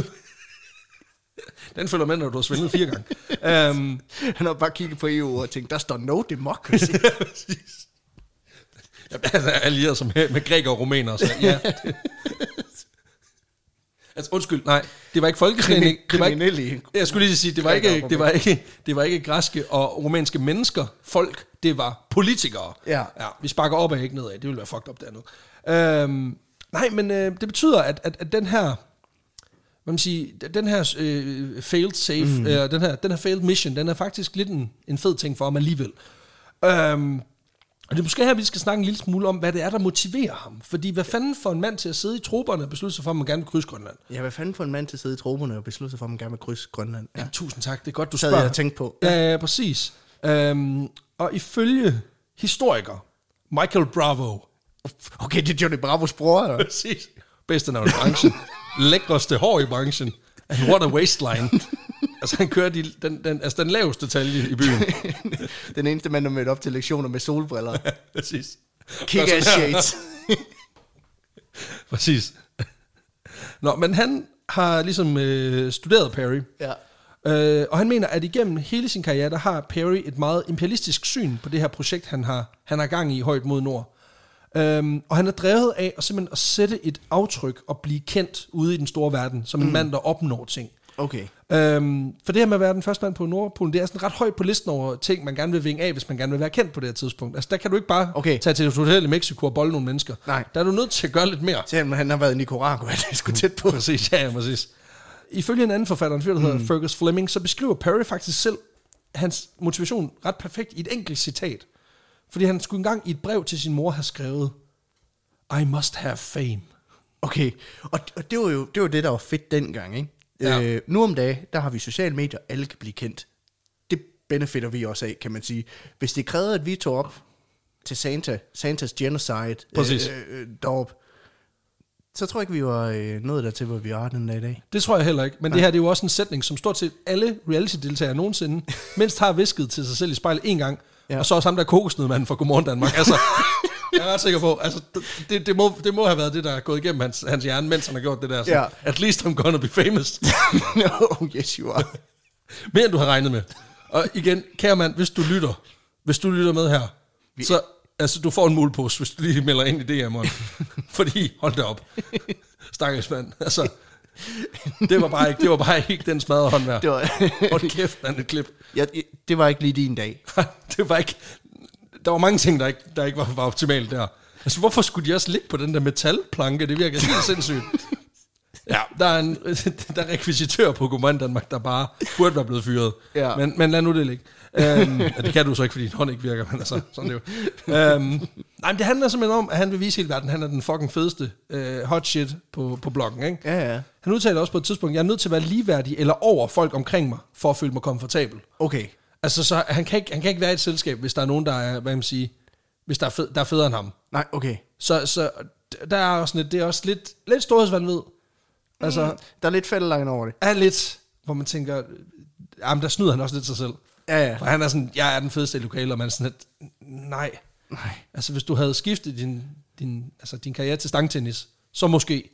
Den følger med, når du har svindlet fire gange. um, han har bare kigget på E U og tænkt, der står no democracy. Ja, præcis. Jeg er allieret som med, med græker og rumæner, så ja. Altså undskyld, nej, det var ikke folkekrigen. Det var ikke, jeg skulle lige sige, det var ikke, det var ikke, det var ikke græske og rumænske mennesker, folk, det var politikere. Ja. Ja, vi sparker op af ikke nedad, det ville være fucked up dernede. Øhm, nej, men øh, det betyder, at, at, at den her, hvad man siger, den her øh, failed safe, mm. øh, den her, den her failed mission, den er faktisk lidt en, en fed ting for ham alligevel. Øhm, Og det er måske her, vi skal snakke en lille smule om, hvad det er, der motiverer ham. Fordi hvad fanden for en mand til at sidde i troberne og beslutte sig for, at man gerne vil krydse Grønland? Ja, hvad fanden for en mand til at sidde i troberne og beslutte sig for, at man gerne vil krydse Grønland? Ja, ja tusind tak. Det er godt, du spørger. Det havde jeg tænkt på. Ja, ja, præcis. Øhm, og ifølge historiker Michael Bravo. Okay, det er Johnny Bravos bror, eller? Præcis. Bedste navn i branchen. Lækreste hår i branchen. And what a waistline. Altså han kører de, den, den, altså den laveste detalje i byen. Den eneste mand, der mødte op til lektioner med solbriller. Ja, præcis. Kick-ass shades. Præcis. Nå, men han har ligesom øh, studeret Perry. Ja. Øh, og han mener, at igennem hele sin karriere, der har Perry et meget imperialistisk syn på det her projekt, han har, han har gang i højt mod nord. Um, og han er drevet af at simpelthen at sætte et aftryk og blive kendt ude i den store verden, som en mm. mand, der opnår ting. Okay. Um, for det her med at være den første mand på Nordpolen, det er sådan ret højt på listen over ting, man gerne vil vinge af, hvis man gerne vil være kendt på det her tidspunkt. Altså der kan du ikke bare okay. tage til et hotel i Mexico og bolle nogle mennesker. Nej. Der er du nødt til at gøre lidt mere. Selvom han har været i Nicaragua, det er sgu tæt på. Præcis, ja, ja, præcis. Ifølge en anden forfatter, en fyr, der mm. hedder Fergus Fleming, så beskriver Perry faktisk selv hans motivation ret perfekt i et enkelt citat. Fordi han skulle engang i et brev til sin mor have skrevet, I must have fame. Okay, og, og det var jo det, var det, der var fedt dengang, ikke? Ja. Øh, nu om dagen, der har vi sociale medier, alle kan blive kendt. Det benefitter vi også af, kan man sige. Hvis det krævede, at vi tog op til Santa, Santas genocide øh, øh, deroppe, så tror jeg ikke, vi var øh, nået dertil, hvor vi er den dag i dag. Det tror jeg heller ikke. Men Nej. Det her det er jo også en sætning, som stort set alle reality-deltagere nogensinde mindst har visket til sig selv i spejlet en gang. Ja. Og så også ham der kokosnødmanden fra Godmorgen Danmark. Altså, jeg er ret sikker på, altså, det, det, må, det må have været det, der er gået igennem hans, hans hjerne, mens han har gjort det der. Så, ja. At least I'm gonna be famous. Oh, yes you are. Mere end du har regnet med. Og igen, kære mand, hvis du lytter, hvis du lytter med her, Vi... så altså, du får en mulepose, hvis du lige melder ind i D M'eren. Fordi, hold da op. Stakkels mand. Altså, det var bare ikke, det var bare ikke den smadrede håndværk. Det var... Hold kæft, man, et klip. Ja, det var ikke lige din dag. Det var ikke... Der var mange ting, der ikke, der ikke var, var optimalt der. Altså, hvorfor skulle de også ligge på den der metalplanke? Det virker helt sindssygt. Ja, der er en der er rekvisitør på Godmorgen Danmark, der bare burde være blevet fyret. Ja. Men, men lad nu det ligge. Um, ja, det kan du så ikke, fordi din hånd ikke virker, men altså, sådan det jo. Um, nej, men det handler simpelthen om, at han vil vise hele verden, han er den fucking fedeste uh, hot shit på, på bloggen, ikke? Ja, ja. Han udtaler også på et tidspunkt, jeg er nødt til at være ligeværdig eller over folk omkring mig, for at føle mig komfortabel. Okay. Altså, så han kan, ikke, han kan ikke være i et selskab, hvis der er nogen, der er, hvad man siger, hvis der er, fed, der er federe end ham. Nej, okay. Så, så der er også lidt, det er også lidt, lidt storhedsvanvid. Altså, mm, der er lidt fældelegn over det. Er lidt, hvor man tænker, jamen der snyder han også lidt sig selv. Ja, ja. For han er sådan, jeg er den fedeste i lokalet, og man er sådan lidt, nej. Nej. Altså, hvis du havde skiftet din, din, altså, din karriere til stangtennis, så måske.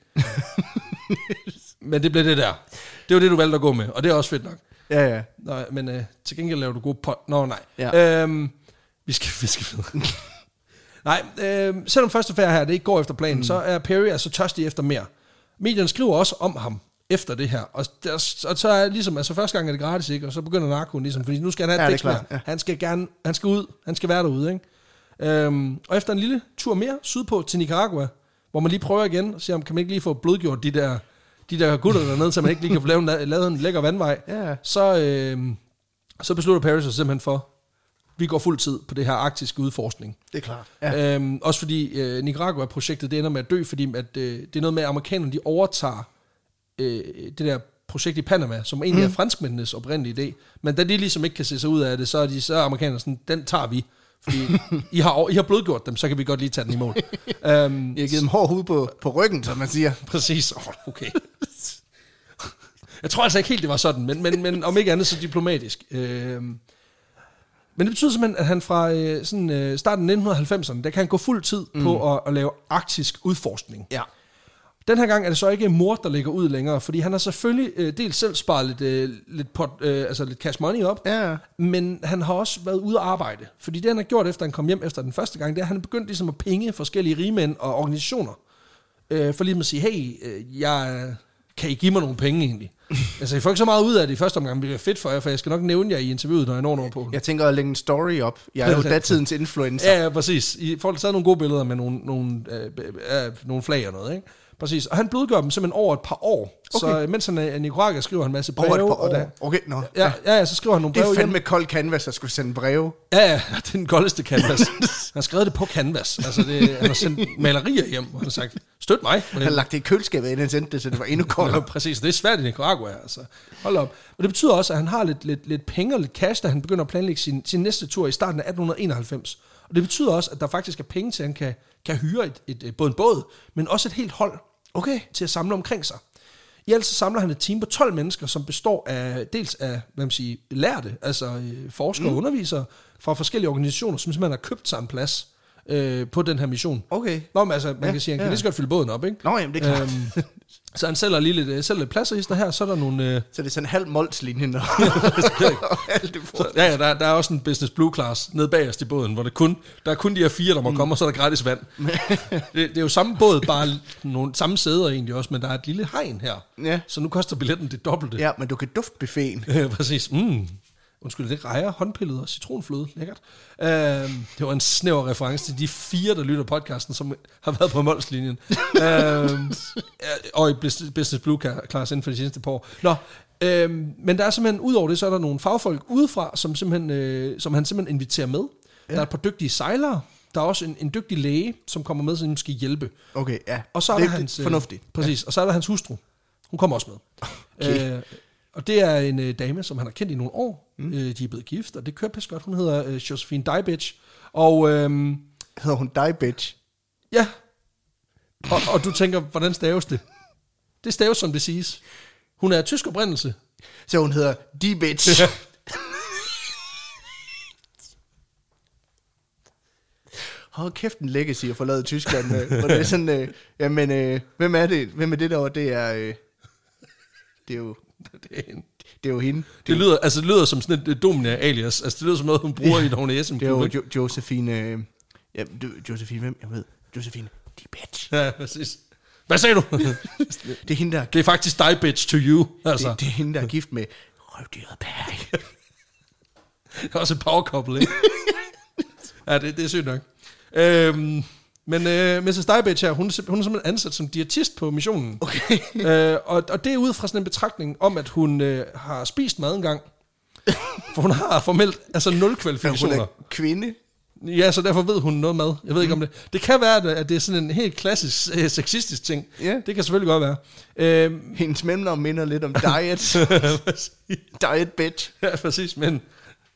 Men det blev det der. Det var det, du valgte at gå med, og det er også fedt nok. Ja, ja. Nå, men øh, til gengæld laver du gode pot. Nå, nej. Ja. Øhm, vi skal, vi skal videre. Nej, øh, selvom første affære her, det ikke går efter planen, mm. så er Perry altså tørstig efter mere. Medierne skriver også om ham efter det her, og, der, og så er ligesom, altså første gang er det gratis, ikke? Og så begynder narkoen ligesom, fordi nu skal han have et ja, dæk mere. Ja. Han skal gerne, han skal ud, han skal være derude, ikke? Øhm, og efter en lille tur mere sydpå til Nicaragua, hvor man lige prøver igen, og siger, kan man ikke lige få blodgjort de der, de der gutter dernede, så man ikke lige kan få lavet, lavet en lækker vandvej, ja. så, øh, så beslutter Perry sig simpelthen for, vi går fuld tid på det her arktiske udforskning. Det er klart. Ja. Øhm, også fordi øh, Nicaragua-projektet, det ender med at dø, fordi at, øh, det er noget med, at amerikanerne, de overtager øh, det der projekt i Panama, som egentlig mm. er franskmændenes oprindelige idé. Men da de ligesom ikke kan se sig ud af det, så er de så er amerikanerne sådan, den tager vi. Fordi I har, I har blodgjort dem, så kan vi godt lige tage den i mål. um, I har givet dem hård hud på, på ryggen, som man siger. Præcis. Oh, okay. Jeg tror altså ikke helt, det var sådan, men, men, men om ikke andet så diplomatisk. Um, men det betyder simpelthen, at han fra uh, sådan, uh, starten af nitten halvfemserne, der kan han gå fuld tid mm. på at, at lave arktisk udforskning. Ja. Den her gang er det så ikke mor, der ligger ud længere, fordi han har selvfølgelig øh, dels selv sparet lidt, øh, lidt, pot, øh, altså lidt cash money op, ja. Men han har også været ude at arbejde. Fordi det, han har gjort, efter han kom hjem efter den første gang, det er, at han er begyndt ligesom at penge forskellige rigmænd og organisationer, øh, for ligesom at sige, hey, øh, jeg, kan I give mig nogle penge egentlig? Altså, I får ikke så meget ud af det i første omgang, men det er fedt for jer, for jeg skal nok nævne jer i interviewet, når jeg når over på. Jeg tænker at lægge en story op. Jeg er jo datidens influencer. Ja, ja, præcis. I får taget nogle gode billeder med nogle, nogle, øh, øh, nogle flag og noget, ikke? Præcis, og han blodgør dem simpelthen over et par år. Okay. Så mens han er i Nicaragua, skriver han en masse breve. Over et par år? Der, okay, nå. No. Ja, ja, ja, så skriver han nogle breve. Det er fandme kold canvas, der skulle sende breve. Ja, ja, det er den koldeste canvas. Han har skrevet det på canvas. Altså, det, han har sendt malerier hjem, og han har sagt, støt mig. Han har lagt det i køleskabet, inden han sendte det, så det var endnu koldere. Ja, præcis, det er svært i Nicaragua, altså. Hold op. Og det betyder også, at han har lidt, lidt, lidt penge og lidt cash, da han begynder at planlægge sin, sin næste tur i starten af atten enoghalvfems. Og det betyder også, at der faktisk er penge til, at han kan, kan hyre et, et, et, både en båd, men også et helt hold. Okay, til at samle omkring sig. I alt så samler han et team på tolv mennesker, som består af dels af, hvad man siger, lærte, altså øh, forskere mm. og undervisere fra forskellige organisationer, som simpelthen har købt sig en plads øh, på den her mission. Okay. Nå, men altså, man ja, kan sige, han ja. kan lige så godt fylde båden op, ikke? Nå, jamen, det er klart. Øhm, så han sælger lige lidt, sælger lidt pladser her, så er der nogle... Øh... Så det er sådan en halv Molslinje, når... så, ja, ja, der, der er også en business blue class nede bagerst i båden, hvor det kun, der er kun de her fire, der må mm. komme, og så er der gratis vand. det, det er jo samme båd, bare nogle samme sæder egentlig også, men der er et lille hegn her. Ja. Så nu koster billetten det dobbelte. Ja, men du kan dufte buffeten. Ja, præcis. Mm. Undskyld, det rejer, håndpillet og citronfløde. Lækkert. Uh, det var en snæver reference til de fire, der lytter podcasten, som har været på Molslinjen. uh, og i Business Blue Class inden for de seneste par år. Nå, uh, men der er simpelthen, udover det, så er der nogle fagfolk udefra, som, simpelthen, uh, som han simpelthen inviterer med. Ja. Der er et par dygtige sejlere. Der er også en, en dygtig læge, som kommer med, som skal hjælpe. Okay, ja. Og så er det der hans, fornuftigt. Uh, præcis. Ja. Og så er der hans hustru. Hun kommer også med. Okay. Uh, Og det er en øh, dame, som han har kendt i nogle år. Mm. Øh, de er blevet gift, og det kører pisse godt. Hun hedder øh, Josephine Dybitch. Og, øhm, hedder hun Dybitch? Ja. Og, og du tænker, hvordan staves det? Det staves, som det siges. Hun er af tysk oprindelse. Så hun hedder Dybitch. Hold kæft en legacy at forlade Tyskland. Øh, hvor det er sådan, øh, jamen, øh, hvem er det? Hvem er det der? Det er, øh, det er jo... Det er, en, det er jo hende. Det, det, lyder, altså, det lyder som sådan et domina alias. Altså, det lyder som noget, hun bruger ja, i nogle S M. Det er jo jo Josephine... Øh, ja, Josephine, hvem? Jeg ved. Josephine. De bitch. Ja, præcis. Hvad sagde du? Det er hende, der... Det er faktisk dig, bitch, to you. Altså. Det, det er hende, der er gift med røvdyret Perry. Det er også et power-couple, ikke? Ja, det, det er sygt nok. Øhm... Men øh, missus Dybitch her, hun, hun er simpelthen ansat som diætist på missionen. Okay. øh, og, og det er ud fra sådan en betragtning om, at hun øh, har spist mad engang. For hun har formelt altså nul kvalifikationer. Ja, hun er kvinde. Ja, så derfor ved hun noget mad. Jeg ved ikke om det. Det kan være, at det er sådan en helt klassisk øh, sexistisk ting. Yeah. Det kan selvfølgelig godt være. Øh, Hendes mellemnavn minder lidt om diet. Diet bitch. Ja, præcis, men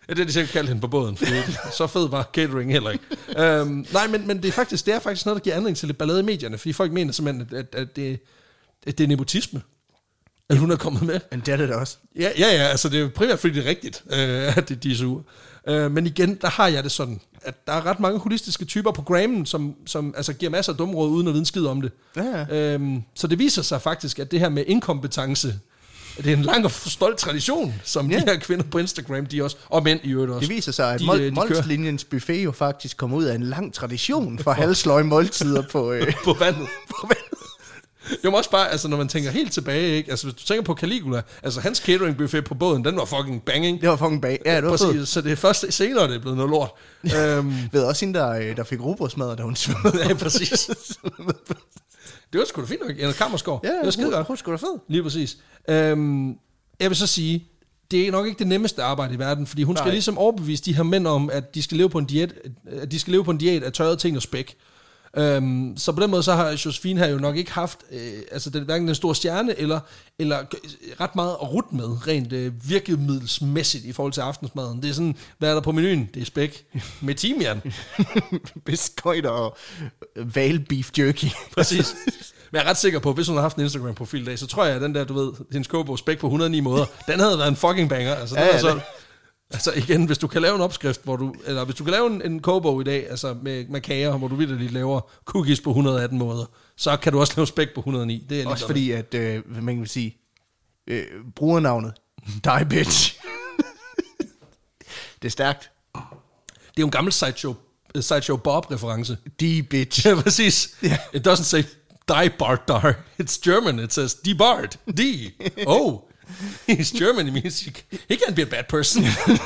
Ja, det er de sikkert kaldt hende på båden, fordi så fed var catering heller ikke. øhm, nej, men, men det, er faktisk, det er faktisk noget, der giver anledning til lidt ballade i medierne, fordi folk mener simpelthen, at, at, det, at det er nepotisme, at hun er kommet med. Men det er det da også. Ja, ja, ja, altså det er primært, fordi det er rigtigt, øh, at det, de er sure. Øh, men igen, der har jeg det sådan, at der er ret mange holistiske typer på Grammen, som, som altså, giver masser af dumråd, uden at vide en skid om det. Ja, ja. Øhm, så det viser sig faktisk, at det her med inkompetence, det er en lang og stolt tradition, som ja. de her kvinder på Instagram, de også, og mænd i øvrigt også. Det viser sig, at de, Molslinjens buffet jo faktisk kommer ud af en lang tradition for halvsløje måltider på, øh, på vandet. På vandet. Jo, også bare, altså når man tænker helt tilbage, ikke? Altså hvis du tænker på Caligula, altså hans catering buffet på båden, den var fucking banging. Det var fucking bang. Ja, det var præcis, så det er først senere, det er blevet noget lort. um, ved også hende, der, der fik rugbrødsmadder, da hun svømmede. Ja, præcis. Det var sgu da fint nok, Anna Kammersgaard. Ja, det var skide godt. Hun sgu da fed. Lige præcis. Um, jeg vil så sige, det er nok ikke det nemmeste arbejde i verden, fordi hun Nej. skal ligesom overbevise de her mænd om, at de skal leve på en diæt, at de skal leve på en diæt af tørrede ting og spæk. Um, så på den måde så har Josefine her jo nok ikke haft øh, altså den, hverken den store stjerne eller, eller ret meget at rutte med rent øh, virkemiddelsmæssigt i forhold til aftensmaden. Det er sådan, hvad er der på menuen? Det er spæk med timian, beskøjter og val beef jerky. Præcis. Men jeg er ret sikker på, at hvis hun har haft en Instagram-profil i dag, så tror jeg, at den der, du ved, hendes kogebog spæk på et hundrede og ni måder, den havde været en fucking banger. Altså, den ja, ja, så, altså igen, hvis du kan lave en opskrift, hvor du, eller hvis du kan lave en, en kogebog i dag, altså med, med kager, hvor du virkelig laver cookies på et hundrede og atten måder, så kan du også lave spæk på et hundrede og ni. Det er også fordi, at, øh, man kan sige, øh, brugernavnet, die bitch. Det er stærkt. Det er jo en gammel Sideshow, uh, Sideshow Bob-reference. Die bitch. Ja, præcis. Yeah. It doesn't say die Bart-dar. It's German. It says die Bart. Die. Oh. He's German. It means he, he can't be a bad person.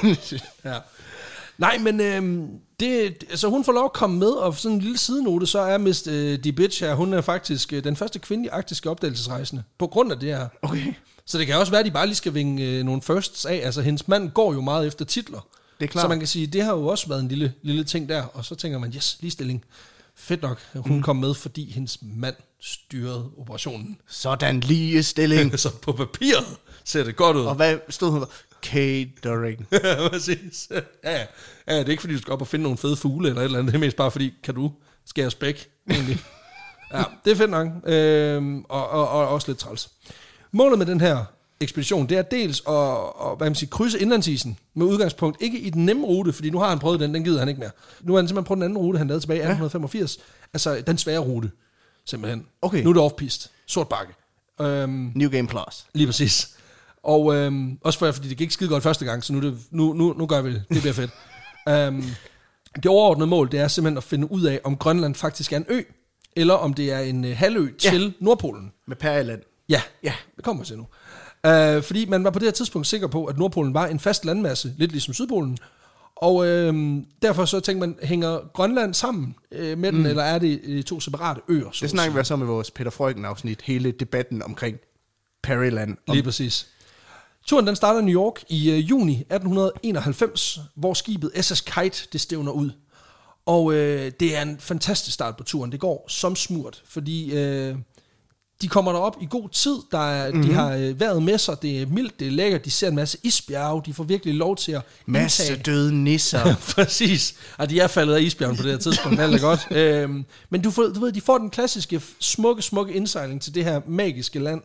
Ja. Nej, men øhm, det, altså hun får lov at komme med, og sådan en lille sidenote, så er mister øh, Die Bitch her, hun er faktisk øh, den første kvindelige arktiske opdagelsesrejsende, på grund af det her. Okay. Så det kan også være, at de bare lige skal vinge øh, nogle firsts af. Altså hendes mand går jo meget efter titler. Det er klart. Så man kan sige, det har jo også været en lille, lille ting der, og så tænker man, yes, ligestilling. Fedt nok, hun mm. kom med, fordi hendes mand styrede operationen. Sådan lige stilling. Så på papiret ser det godt ud. Og hvad stod hun der? Catering. Ja, præcis. Ja, ja. Ja, det er ikke fordi, du skal op og finde nogle fede fugle eller et eller andet. Det er mest bare fordi, kan du skære spæk? Egentlig. Ja, det er fedt nok. Øhm, og, og, og også lidt træls. Målet med den her ekspedition, det er dels at, at hvad man siger, krydse indlandsisen med udgangspunkt ikke i den nemme rute, fordi nu har han prøvet den, den gider han ikke mere. Nu har han simpelthen prøvet den anden rute, han lavede tilbage i atten femogfirs. Ja. Altså den svære rute, simpelthen. Okay. Nu er det off-piste. Sort bakke. Øhm, New Game Plus. Lige præcis. Og øhm, også for, fordi det gik skide godt første gang, så nu, det, nu, nu, nu gør vi det. Det bliver fedt. øhm, det overordnede mål, det er simpelthen at finde ud af, om Grønland faktisk er en ø, eller om det er en øh, halvø til ja. Nordpolen. Med Perjeland. Ja, ja, det kommer til nu. Uh, fordi man var på det her tidspunkt sikker på, at Nordpolen var en fast landmasse, lidt ligesom Sydpolen. Og uh, derfor så tænkte man, hænger Grønland sammen uh, med den, mm. eller er det uh, to separate øer? Så det snakker vi så med vores Peter Freuchen-afsnit, hele debatten omkring Perjeland. Om Lige præcis. Turen den starter i New York i uh, juni atten enoghalvfems, hvor skibet S S Kite det stævner ud. Og uh, det er en fantastisk start på turen. Det går som smurt, fordi Uh, de kommer derop i god tid, der er, mm-hmm. de har øh, været med sig, det er mildt, det er lækkert, de ser en masse isbjerge, de får virkelig lov til at masse indtage. Døde nisser. Præcis, og de er faldet af isbjergen på det her tidspunkt, alt er godt. Øhm, men du, får, du ved, de får den klassiske, smukke, smukke indsejling til det her magiske land,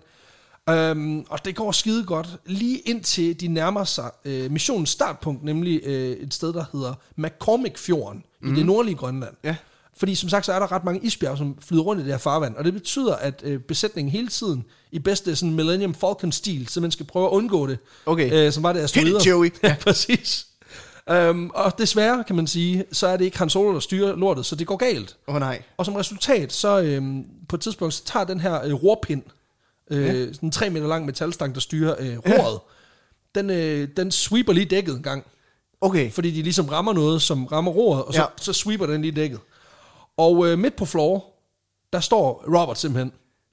øhm, og det går skide godt, lige indtil de nærmer sig øh, missionens startpunkt, nemlig øh, et sted, der hedder McCormick-fjorden, mm-hmm. i det nordlige Grønland. Ja. Fordi som sagt, så er der ret mange isbjerge, som flyder rundt i det her farvand, og det betyder, at øh, besætningen hele tiden, i bedste sådan Millennium Falcon-stil, så man skal prøve at undgå det. Okay. Øh, som var det asteroider. Hit it, Joey. Ja, præcis. Um, og desværre, kan man sige, så er det ikke Han Solo, der styrer lortet, så det går galt. Åh oh, nej. Og som resultat, så øhm, på et tidspunkt, så tager den her øh, rorpind, øh, ja. sådan en tre meter lang metalstang, der styrer øh, roret, ja. den, øh, den sweeper lige dækket en gang. Okay. Fordi de ligesom rammer noget, som rammer roret, og så, ja. så sweeper den lige dækket. Og øh, midt på floor, der står Robert simpelthen.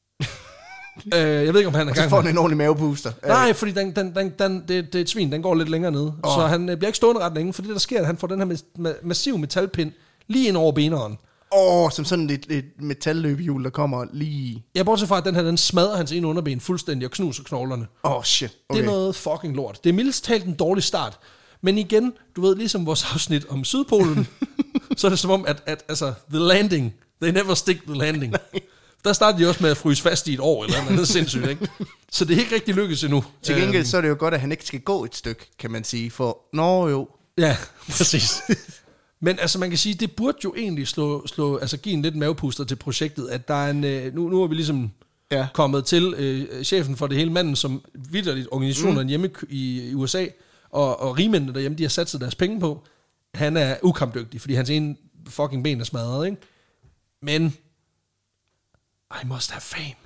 øh, jeg ved ikke, om han er gang. Og så får han en ordentlig mavebooster. Nej, fordi den, den, den, den, det, det er et svin, den går lidt længere ned. Oh. Så han øh, bliver ikke stående ret længe, for det der sker, at han får den her ma- ma- massiv metalpind lige ind over beneren. Åh, oh, som sådan et, et metalløbehjul, der kommer lige... Ja, bortset fra, at den her, den smadrer hans ene underben fuldstændig og knuser knoglerne. Åh, oh, shit. Okay. Det er noget fucking lort. Det er mildest talt en dårlig start. Men igen, du ved, ligesom vores afsnit om Sydpolen, så er det som om, at, at altså, the landing, they never stick the landing. Nej. Der starter de også med at fryse fast i et år, eller noget sindssygt, ikke? Så det er ikke rigtig lykkes endnu. Til gengæld um, så er det jo godt, at han ikke skal gå et stykke, kan man sige, for nå jo. Ja, præcis. Men altså man kan sige, det burde jo egentlig slå, slå altså give en lidt mavepuster til projektet, at der er en, nu, nu er vi ligesom ja. kommet til øh, chefen for det hele, manden, som vitterligt organisationerne mm. hjemme i, i U S A, og, og rigmændene derhjemme, de har sat sig deres penge på. Han er ukampdygtig, fordi hans ene fucking ben er smadret, ikke? Men I must have fame.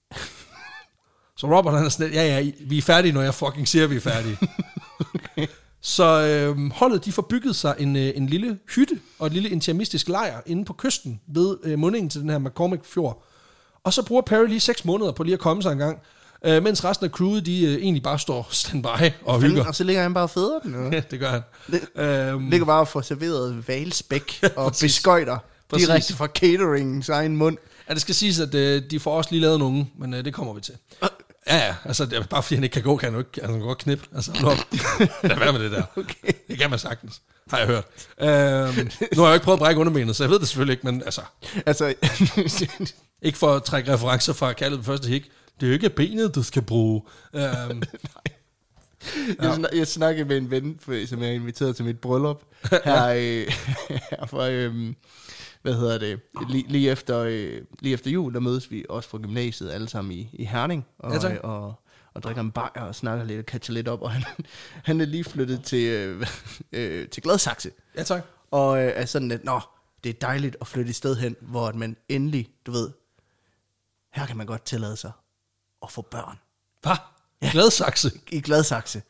Så Robert han er sådan, ja ja, vi er færdige, når jeg fucking siger, vi er færdige. Okay. Så øh, holdet, de får bygget sig en, øh, en lille hytte og et lille interimistisk lejr inde på kysten ved øh, mundingen til den her McCormick-fjord. Og så bruger Perry lige seks måneder på lige at komme sig en gang, øh, mens resten af crewet, de øh, egentlig bare står standby og hygger. Og så ligger han bare og føder den, eller? Ja, det gør han. L- øhm, ligger bare og får serveret valspæk og beskøjter direkte fra cateringens egen mund. Ja, det skal siges, at øh, de får også lige lavet nogen, men øh, det kommer vi til. Ja, ja, altså det er bare fordi han ikke kan gå, kan han jo ikke, altså, han kan godt knippe. Altså, lad være med det der. Okay. Det kan man sagtens, har jeg hørt. Øhm, nu har jeg jo ikke prøvet at brække underbenet, så jeg ved det selvfølgelig ikke, men altså... altså ikke for at trække referencer fra kaldet på første hik. Det er jo ikke benet, du skal bruge. Øhm, Nej. Jeg, snak, jeg snakkede med en ven, som jeg er inviteret til mit bryllup, her, øh, her for... Øh, hvad hedder det, lige, lige, efter, øh, lige efter jul, der mødes vi også fra gymnasiet alle sammen i, i Herning, og, ja, og, og, og drikker en bajer og snakker lidt og catcher lidt op, og han, han er lige flyttet til, øh, øh, til Gladsaxe. Ja, tak. Og øh, er sådan lidt, nå, det er dejligt at flytte et sted hen, hvor man endelig, du ved, her kan man godt tillade sig at få børn. Hvad? Ja. Gladsaxe? I Gladsaxe.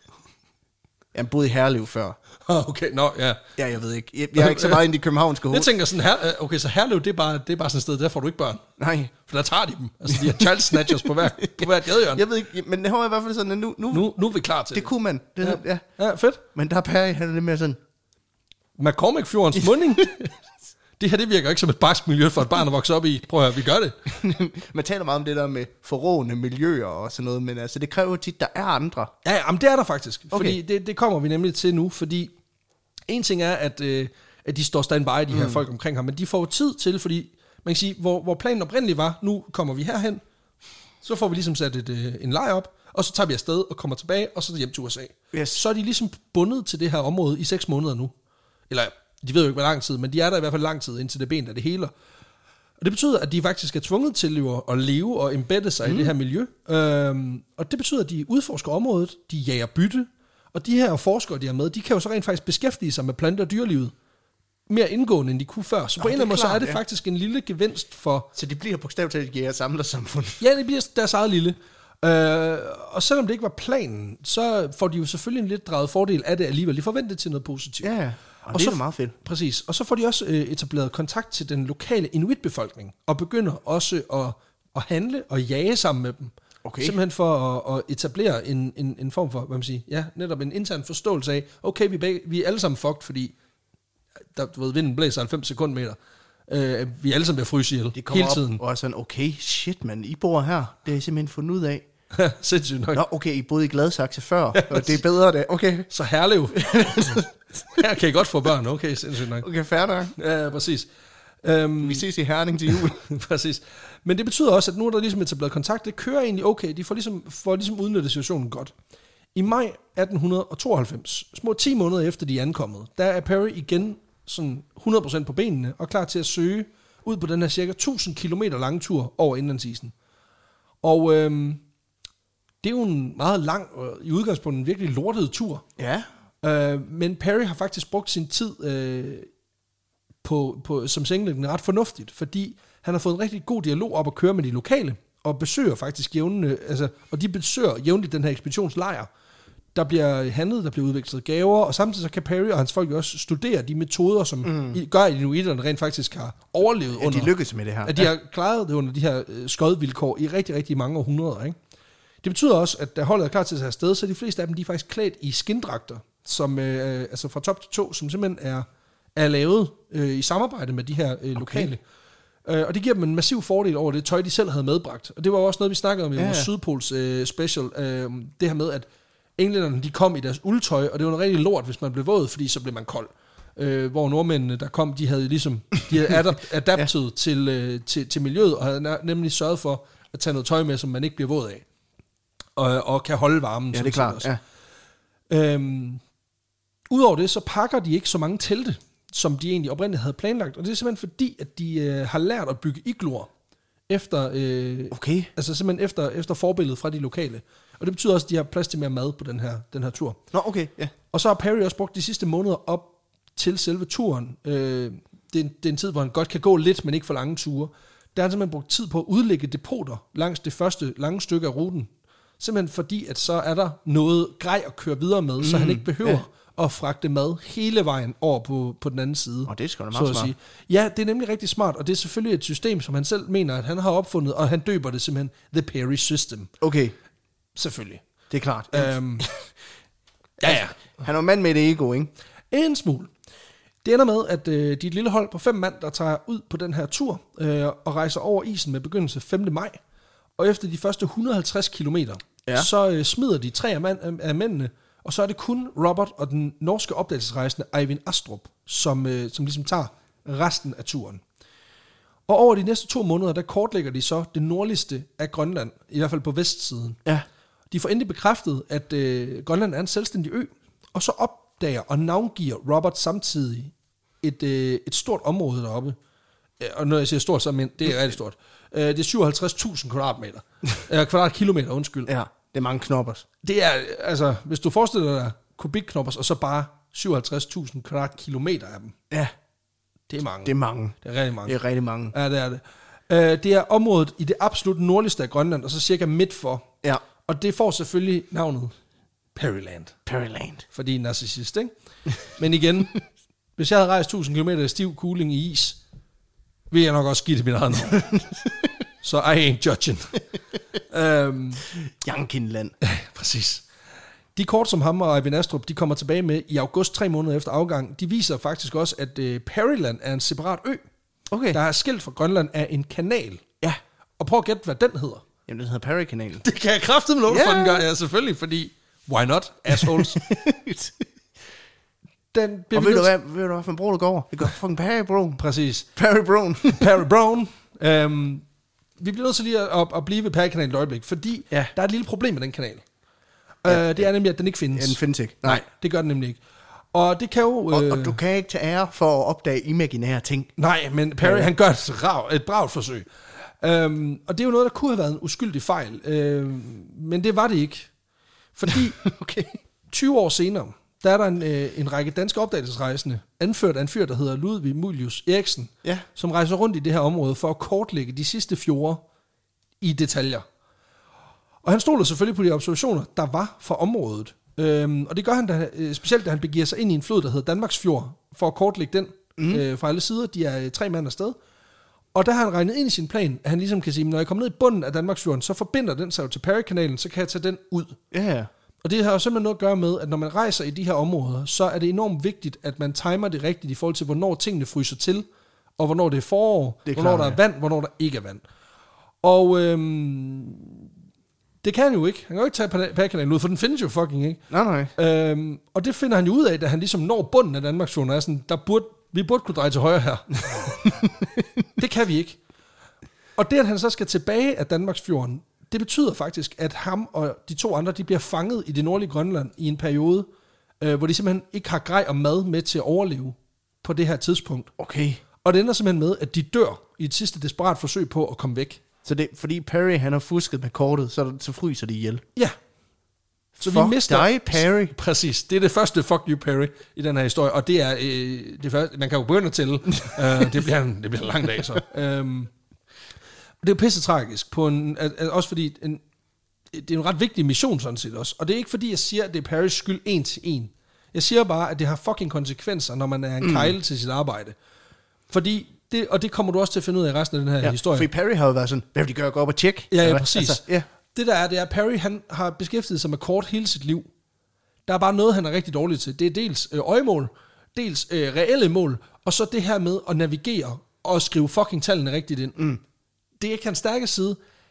Jeg boede i Herlev før. Okay, nå, no, ja. Ja, jeg ved ikke. Jeg, jeg er ikke så meget inde i københavnske hoved. Jeg tænker sådan, her, okay, så Herlev, det er bare, det er bare sådan et sted, der får du ikke børn. Nej. For der tager de dem. Altså, de har child snatchers på hver, på hver gadehjørne. Jeg ved ikke, men det har i hvert fald sådan, at nu... Nu, nu, nu er vi klar til det. Det kunne man. Det, ja. Ja. Ja, fedt. Men der er Perry, han er lidt mere sådan... McCormick-fjordens munding. Det her, det virker ikke som et barsk miljø for et barn at vokse op i. Prøv at høre, vi gør det. Man taler meget om det der med forrådende miljøer og sådan noget, men altså, det kræver tit, der er andre. Ja, jamen, det er der faktisk. Okay. Fordi det, det kommer vi nemlig til nu, fordi en ting er, at, øh, at de står standby, de her mm. folk omkring ham, men de får tid til, fordi man kan sige, hvor, hvor planen oprindeligt var, nu kommer vi herhen, så får vi ligesom sat et, øh, en lejr op, og så tager vi afsted og kommer tilbage, og så hjem til U S A. Yes. Så er de ligesom bundet til det her område i seks måneder nu. Eller, de ved jo ikke, hvor lang tid, men de er der i hvert fald lang tid, indtil det ben, der det heler. Og det betyder, at de faktisk er tvunget til jo at leve og embedde sig mm. i det her miljø. Øhm, og det betyder, at de udforsker området, de jager bytte, og de her forskere, de er med, de kan jo så rent faktisk beskæftige sig med plante- og dyrelivet mere indgående, end de kunne før. Så Nå, på en eller anden måde, så er det ja. faktisk en lille gevinst for... Så de bliver bogstaveligt talt jæger samlersamfund. Ja, det bliver deres eget lille. Øh, og selvom det ikke var planen, så får de jo selvfølgelig en lidt drejet fordel af det alligevel. De forventer til noget positivt. Ja, ja. Og, og det så, er meget fedt. Præcis. Og så får de også øh, etableret kontakt til den lokale inuitbefolkning, og begynder også at, at handle og jage sammen med dem. Okay. Simpelthen for at, at etablere en, en, en form for, hvad man siger, ja, netop en intern forståelse af, okay, vi, begge, vi er alle sammen fucked, fordi der, du ved, vinden blæser halvfems sekundmeter. Øh, vi er alle sammen ved at fryse ihjel de kommer hele tiden. Op og er sådan, okay, shit man, I bor her. Det er jeg simpelthen fundet ud af. Sindssygt nok. Nå, okay, I boede i Gladsaxe før, og det er bedre det. Okay. Så Herlev. Her kan I godt få børn. Okay, sindssygt nok. Okay, fair nok. Ja, præcis. Um, Vi ses i Herning til jul. Præcis. Men det betyder også, at nu er der ligesom etableret kontakt. Det kører egentlig okay. De får ligesom, får ligesom udnyttet situationen godt. I maj atten tooghalvfems, små ti måneder efter de er ankommet, der er Perry igen sådan hundrede procent på benene og klar til at søge ud på den her cirka tusind kilometer lange tur over indlandsisen. Og øhm, det er jo en meget lang og i udgangspunktet en virkelig lortet tur. Ja. Øh, men Perry har faktisk brugt sin tid øh, på, på, som singleton ret fornuftigt, fordi han har fået en rigtig god dialog op at køre med de lokale, og besøger faktisk jævnligt, altså, og de besøger jævnligt den her ekspeditionslejr. Der bliver handlet, der bliver udvekslet gaver, og samtidig så kan Perry og hans folk jo også studere de metoder, som mm. gør, at inuiterne rent faktisk har overlevet ja, under. de lykkes med det her. At de ja. har klaret det under de her øh, skodvilkår i rigtig, rigtig mange århundreder, ikke? Det betyder også, at da holdet er klar til at tage afsted, så er de fleste af dem, de er faktisk klædt i skindragter, som, øh, altså fra top til to, som simpelthen er, er lavet øh, i samarbejde med de her øh, lokale. Okay. Øh, og det giver dem en massiv fordel over det tøj, de selv havde medbragt. Og det var også noget, vi snakkede om i ja. vores Sydpols øh, special. Øh, det her med, at englænderne, de kom i deres uldtøj, og det var noget rigtig lort, hvis man blev våd, fordi så blev man kold. Øh, hvor nordmændene, der kom, de havde ligesom de havde adapt, adaptet ja. til, øh, til, til miljøet, og havde nemlig sørget for at tage noget tøj med, som man ikke bliver våd af. Og, og kan holde varmen. Ja, det er klart, også. Ja. Øhm, Udover det, så pakker de ikke så mange telte, som de egentlig oprindeligt havde planlagt. Og det er simpelthen fordi, at de øh, har lært at bygge igloer efter, øh, okay. altså simpelthen efter, efter forbilledet fra de lokale. Og det betyder også, at de har plads til mere mad på den her, den her tur. Nå, okay, ja. Og så har Perry også brugt de sidste måneder op til selve turen. Øh, det, er en, det er en tid, hvor han godt kan gå lidt, men ikke for lange ture. Der har han simpelthen brugt tid på at udlægge depoter langs det første lange stykke af ruten. Simpelthen fordi, at så er der noget grej at køre videre med, mm, så han ikke behøver ja. at fragte mad hele vejen over på, på den anden side. Og det er sgu da meget smart. Sige. Ja, det er nemlig rigtig smart, og det er selvfølgelig et system, som han selv mener, at han har opfundet, og han døber det simpelthen The Perry System. Okay. Selvfølgelig. Det er klart. Øhm, ja, ja. Han er en mand med et ego, ikke? En smule. Det ender med, at øh, de er et lille hold på fem mand, der tager ud på den her tur, øh, og rejser over isen med begyndelse femte maj. Og efter de første et hundrede og halvtreds kilometer, ja. så øh, smider de tre af, mand, af mændene, og så er det kun Robert og den norske opdagelsesrejsende Eivind Astrup, som, øh, som ligesom tager resten af turen. Og over de næste to måneder, der kortlægger de så det nordligste af Grønland, i hvert fald på vestsiden. Ja. De får endelig bekræftet, at øh, Grønland er en selvstændig ø, og så opdager og navngiver Robert samtidig et, øh, et stort område deroppe. Og når jeg siger stort, så men det er rigtig stort. Øh, det er syvoghalvtreds tusind kvadratmeter. øh, kvadratkilometer, undskyld. Ja, det er mange knoppers. Det er, altså, hvis du forestiller dig kubikknoppers, og så bare syvoghalvtreds tusind kvadratkilometer af dem. Ja. Det er mange. Det er mange. Det er rigtig mange. Det er rigtig mange. Ja, det er det. Øh, det er området i det absolut nordligste af Grønland, og så cirka midt for. Ja. Og det får selvfølgelig navnet Perryland. Perryland. Fordi narcissist, ikke? Men igen, hvis jeg havde rejst tusind kilometer i stiv cooling i is, vil jeg nok også give det mit eget navn. Så I ain't judging. um, Jankinland. Præcis. De kort, som ham og Eivind Astrup, de kommer tilbage med i august, tre måneder efter afgang, de viser faktisk også, at uh, Perryland er en separat ø, okay. der er skilt fra Grønland af en kanal. Ja. Og prøv at gætte, hvad den hedder. Jamen, den hedder Perry-kanalen. Det kan jeg kraftedeme love for, den gør, ja, selvfølgelig, fordi why not, assholes? Den og ved du, hvad, ved du hvad for en bro, der går over? Det går fucking Perry Brown. Præcis. Perry Brown. Perry Brown. Um, vi bliver nødt til lige at, at blive ved Perry-kanalen et øjeblik, fordi ja. der er et lille problem med den kanal. Ja, uh, det er nemlig, at den ikke findes. Ja, den findes ikke. Nej, det gør den nemlig ikke. Og det kan jo... Og, øh, og du kan ikke tage ære for at opdage imaginære ting. Nej, men Perry, ja. han gør et, rav, et bravt forsøg. Um, og det er jo noget, der kunne have været en uskyldig fejl. Uh, men det var det ikke. Fordi okay. tyve år senere, der er der en, øh, en række danske opdagelsesrejsende, anført af en fyr, der hedder Ludvig Mulius Eriksen, ja. som rejser rundt i det her område for at kortlægge de sidste fjorde i detaljer. Og han stoler selvfølgelig på de observationer, der var fra området. Øhm, og det gør han da, øh, specielt, da han begiver sig ind i en flod, der hedder Danmarksfjord, for at kortlægge den mm. øh, fra alle sider. De er øh, tre mand afsted. Og der har han regnet ind i sin plan, at han ligesom kan sige, når jeg kommer ned i bunden af Danmarksfjorden, så forbinder den sig jo til Perry-kanalen, så kan jeg tage den ud. Ja, ja. Og det har jo simpelthen noget at gøre med, at når man rejser i de her områder, så er det enormt vigtigt, at man timer det rigtigt i forhold til, hvornår tingene fryser til, og hvornår det er forår, det er hvornår klar, der er vand, hvornår der ikke er vand. Og øhm, det kan han jo ikke. Han kan jo ikke tage Perry-kanalen ud, for den findes jo fucking ikke. Nej, nej. Øhm, og det finder han jo ud af, da han ligesom når bunden af Danmarksfjorden, og er sådan, der burde, vi burde kunne dreje til højre her. Det kan vi ikke. Og det, at han så skal tilbage af Danmarksfjorden, det betyder faktisk, at ham og de to andre, de bliver fanget i det nordlige Grønland i en periode, øh, hvor de simpelthen ikke har grej og mad med til at overleve på det her tidspunkt. Okay. Og det ender simpelthen med, at de dør i et sidste desperat forsøg på at komme væk. Så det fordi Perry, han har fusket med kortet, så, så fryser de ihjel? Ja. Så fuck vi mister dig, Perry. Præcis. Det er det første fuck you, Perry, i den her historie. Og det er øh, det første, man kan jo begynde til. uh, det, bliver en, det bliver en lang dag, så. Um, det er jo pisse tragisk, på en, at, at også fordi en, det er en ret vigtig mission sådan set også. Og det er ikke fordi, jeg siger, at det er Perrys skyld en til en. Jeg siger bare, at det har fucking konsekvenser, når man er en mm. kejle til sit arbejde. Fordi, det, og det kommer du også til at finde ud af i resten af den her ja, historie. Fordi Perry har jo været sådan, hvad vil de gøre, gå op og tjekke? Ja, ja, præcis. Altså, ja. Det der er, det er, at Perry han har beskæftiget sig med kort hele sit liv. Der er bare noget, han er rigtig dårlig til. Det er dels øh, øjemål, dels øh, reelle mål, og så det her med at navigere og skrive fucking tallene rigtigt ind. Mm. Det er ikke hans stærke side.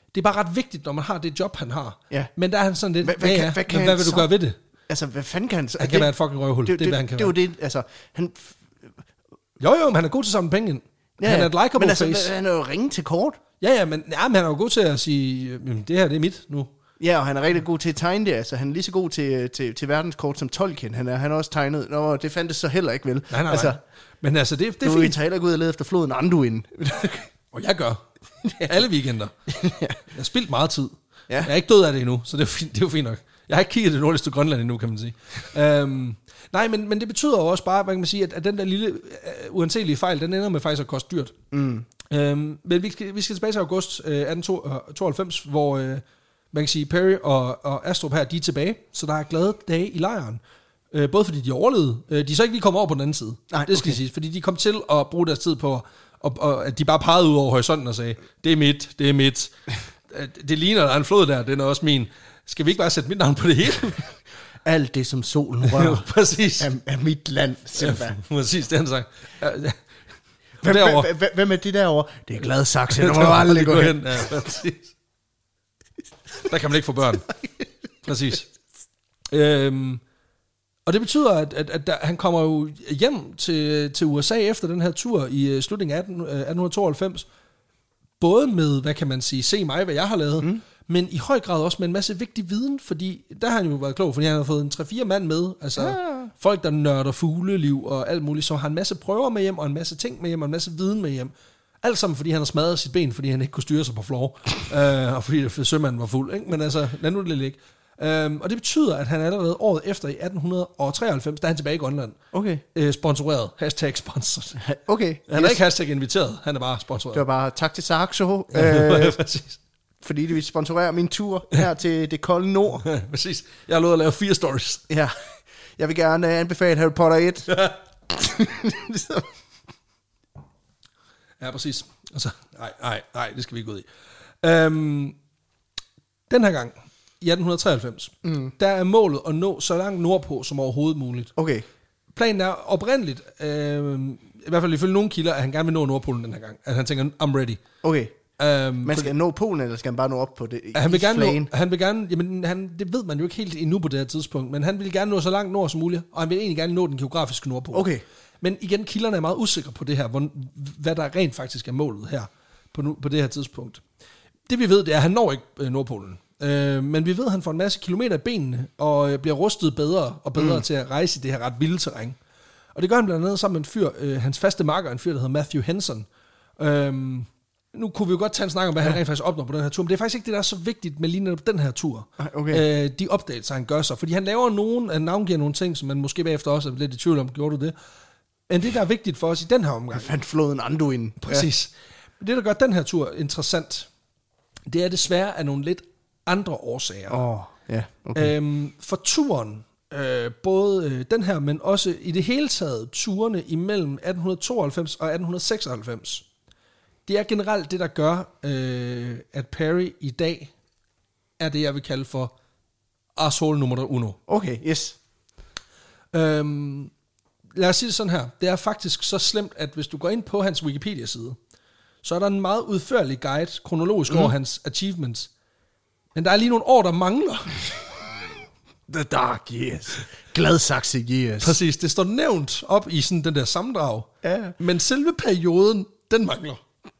Det er bare ret vigtigt, når man har det job, han har. Ja. Men der er han sådan lidt, hvad, hvad, ja, kan, ja, hvad, kan men hvad vil du så, gøre ved det? Altså, hvad fanden kan han så? Han kan det, være et fucking røvhul, det, det, det er, hvad han kan det, være. Det er jo det, altså, han... Jo, jo, men han er god til at samle penge ind. Ja, han er et likeable men altså, face. han er jo ringe til kort. Ja, ja, men, ja, men han er jo god til at sige, det her, det er mit nu. Ja, og han er rigtig god til at tegne det. Altså, han er lige så god til, til, til verdenskort som Tolkien. Han er, han er også tegnet. Nå, det fandtes så heller ikke, vel? Nej, nej, altså, nej. Men altså, det, det er du, fint. Du tager heller ikke ud og lede efter floden Anduin. Og jeg gør. Alle weekender. Jeg har spildt meget tid. Ja. Jeg er ikke død af det endnu, så det er, fint, det er jo fint nok. Jeg har ikke kigget det nordligste Grønland endnu, kan man sige. Um, nej, men, men det betyder jo også bare, hvad kan man sige, at, at den der lille uh, uanselige fejl, den ender med faktisk at koste dyrt. Mm. Um, men vi skal, vi skal tilbage til august uh, atten tooghalvfems, hvor uh, man kan sige, Perry og, og Astrup her, de er tilbage, så der er glade dage i lejren. Uh, både fordi de overlevede, uh, de er så ikke lige kommet over på den anden side. Nej, det skal okay. sige, fordi de kom til at bruge deres tid på, og, og at de bare pegede ud over horisonten og sagde, det er mit, det er mit. Det ligner, der er en flod der, den er også min. Skal vi ikke bare sætte mit navn på det hele? Alt det, som solen rører, præcis. Er, er mit land, simpelthen. Ja, præcis, det han sagt. Ja, ja. Hvem, hvem, hvem er det derovre? Det er glad Saxe, der må du aldrig gå hen. Ja, præcis. Der kan man ikke få børn. Præcis. Øhm, og det betyder, at, at, at der, han kommer jo hjem til, til U S A efter den her tur i uh, slutningen af atten tooghalvfems. Både med, hvad kan man sige, se mig, hvad jeg har lavet, mm. men i høj grad også med en masse vigtig viden, fordi der har han jo været klog, fordi han har fået en tre-fire mand med, altså ja. Folk, der nørder fugleliv og alt muligt, så har en masse prøver med hjem, og en masse ting med hjem, og en masse viden med hjem. Alt sammen, fordi han har smadret sit ben, fordi han ikke kunne styre sig på floor, øh, og fordi sømanden var fuld, ikke? Men altså, lad nu det ligge. Um, og det betyder, at han allerede året efter i atten treoghalvfems, der er han tilbage i Grønland. Okay. Øh, sponsoreret. Hashtag sponsoret. Okay. Han er yes. ikke hashtag inviteret, han er bare sponsoreret. Det var bare tak til Saxo. øh, fordi det vil sponsorere min tur her til det kolde nord. Ja, præcis. Jeg har lovet at lave fire stories. Ja. Jeg vil gerne anbefale Harry Potter et. Ja, præcis. Altså, nej, nej, nej, det skal vi ikke gå ud i. Um, den her gang, i atten treoghalvfems, mm. der er målet at nå så langt nordpå som overhovedet muligt. Okay. Planen er oprindeligt, øh, i hvert fald ifølge nogle kilder, at han gerne vil nå Nordpolen den her gang. At han tænker, I'm ready. Okay. Um, man skal for, nå Polen, eller skal han bare nå op på det? Han vil gerne nå, han vil gerne, jamen han, det ved man jo ikke helt endnu på det her tidspunkt, men han vil gerne nå så langt nord som muligt, og han vil egentlig gerne nå den geografiske Nordpol. Okay. Men igen, kilderne er meget usikre på det her, hvor, hvad der rent faktisk er målet her, på, nu, på det her tidspunkt. Det vi ved, det er, at han når ikke øh, Nordpolen. Øh, men vi ved, at han får en masse kilometer i benene, og øh, bliver rustet bedre og bedre mm. til at rejse i det her ret vilde terræn. Og det gør han blandt andet sammen med en fyr, øh, hans faste makker, en fyr, der hedder Matthew Henson. Øh, nu kunne vi jo godt tage en snak om, hvad ja. han rent faktisk opnår på den her tur, men det er faktisk ikke det, der er så vigtigt med lige netop den her tur. Okay. Øh, de opdagelser, han gør sig. Fordi han laver nogen, han navngiver nogle ting, som man måske bagefter også er lidt i tvivl om, gjorde du det? Men det, der er vigtigt for os i den her omgang... Jeg fandt floden Anduin. Præcis. Ja. Det, der gør den her tur interessant, det er desværre af nogle lidt andre årsager. Åh, oh, ja, yeah, okay. Øhm, for turen, øh, både øh, den her, men også i det hele taget, turene imellem atten tooghalvfems og atten seksoghalvfems, det er generelt det, der gør, øh, at Perry i dag er det, jeg vil kalde for asshole nummer uno. Okay, yes. Øhm, lad os sige det sådan her. Det er faktisk så slemt, at hvis du går ind på hans Wikipedia-side, så er der en meget udførlig guide, kronologisk mm. over hans achievements. Men der er lige nogle år, der mangler. The Dark Years. Gladsaxe Years. Præcis, det står nævnt op i sådan den der sammendrag. Ja. Men selve perioden, den mangler.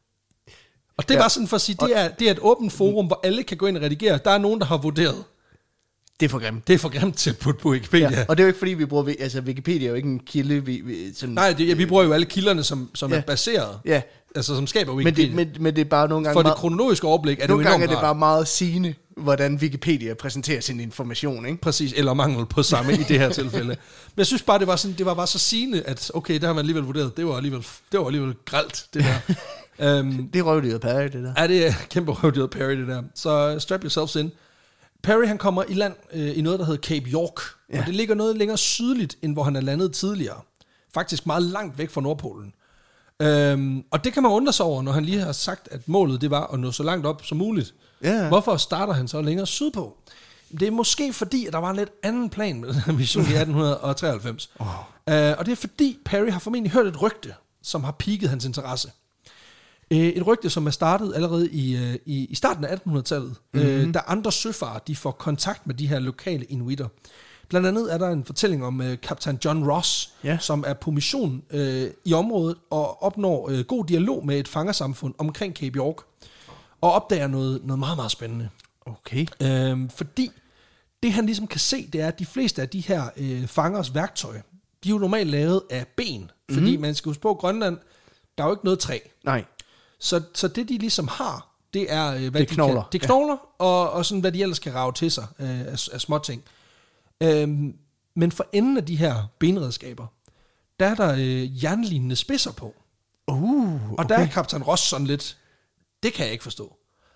Og det er ja. bare sådan for at sige, det er, det er et åbent forum, hvor alle kan gå ind og redigere. Der er nogen, der har vurderet. Det er for grimt. Det er for grimt til at putte på Wikipedia. Ja, og det er jo ikke fordi, vi bruger... Altså, Wikipedia er jo ikke en kilde, vi... vi sådan, Nej, det, ja, vi bruger jo alle kilderne, som, som ja. er baseret. Ja. Altså, som skaber Wikipedia. Men det, men, men det er bare nogle gange... For det kronologiske overblik er det jo enormt. Nogle gange er det bare meget sigende, hvordan Wikipedia præsenterer sin information, ikke? Præcis, eller mangel på samme i det her tilfælde. Men jeg synes bare, det var, sådan, det var bare så sigende, at okay, det har man alligevel vurderet. Det var alligevel, det var alligevel grelt, det der. um, det er røvdyret Perry, det der. Ja, det er kæmpe røvdyret Perry, det der. Så strap yourselves in. Perry, han kommer i land øh, i noget, der hedder Cape York. Ja. Og det ligger noget længere sydligt, end hvor han er landet tidligere. Faktisk meget langt væk fra Nordpolen. Øhm, og det kan man undre sig over, når han lige har sagt, at målet det var at nå så langt op som muligt. Ja. Hvorfor starter han så længere sydpå? Det er måske fordi, at der var en lidt anden plan med den her mission i atten treoghalvfems. Oh. Øh, og det er fordi, Perry har formentlig hørt et rygte, som har piket hans interesse. Et rygte, som er startet allerede i, i, i starten af attenhundredetallet, mm-hmm. øh, da andre søfarer, de får kontakt med de her lokale inuitter. Blandt andet er der en fortælling om øh, kaptajn John Ross, ja. som er på mission øh, i området og opnår øh, god dialog med et fangersamfund omkring Cape York, og opdager noget, noget meget, meget spændende. Okay. Øh, fordi det, han ligesom kan se, det er, at de fleste af de her øh, fangers værktøj, de er jo normalt lavet af ben, fordi mm-hmm. man skal huske på, Grønland, der er jo ikke noget træ. Nej. Så, så det, de ligesom har, det er, hvad det de knogler. Kan, det er knogler, ja. og, og sådan, hvad de ellers kan rage til sig øh, af, af småting. Øhm, men for enden af de her benredskaber, der er der øh, jernlignende spidser på. Uh, okay. Og der er kaptajn Ross sådan lidt, det kan jeg ikke forstå.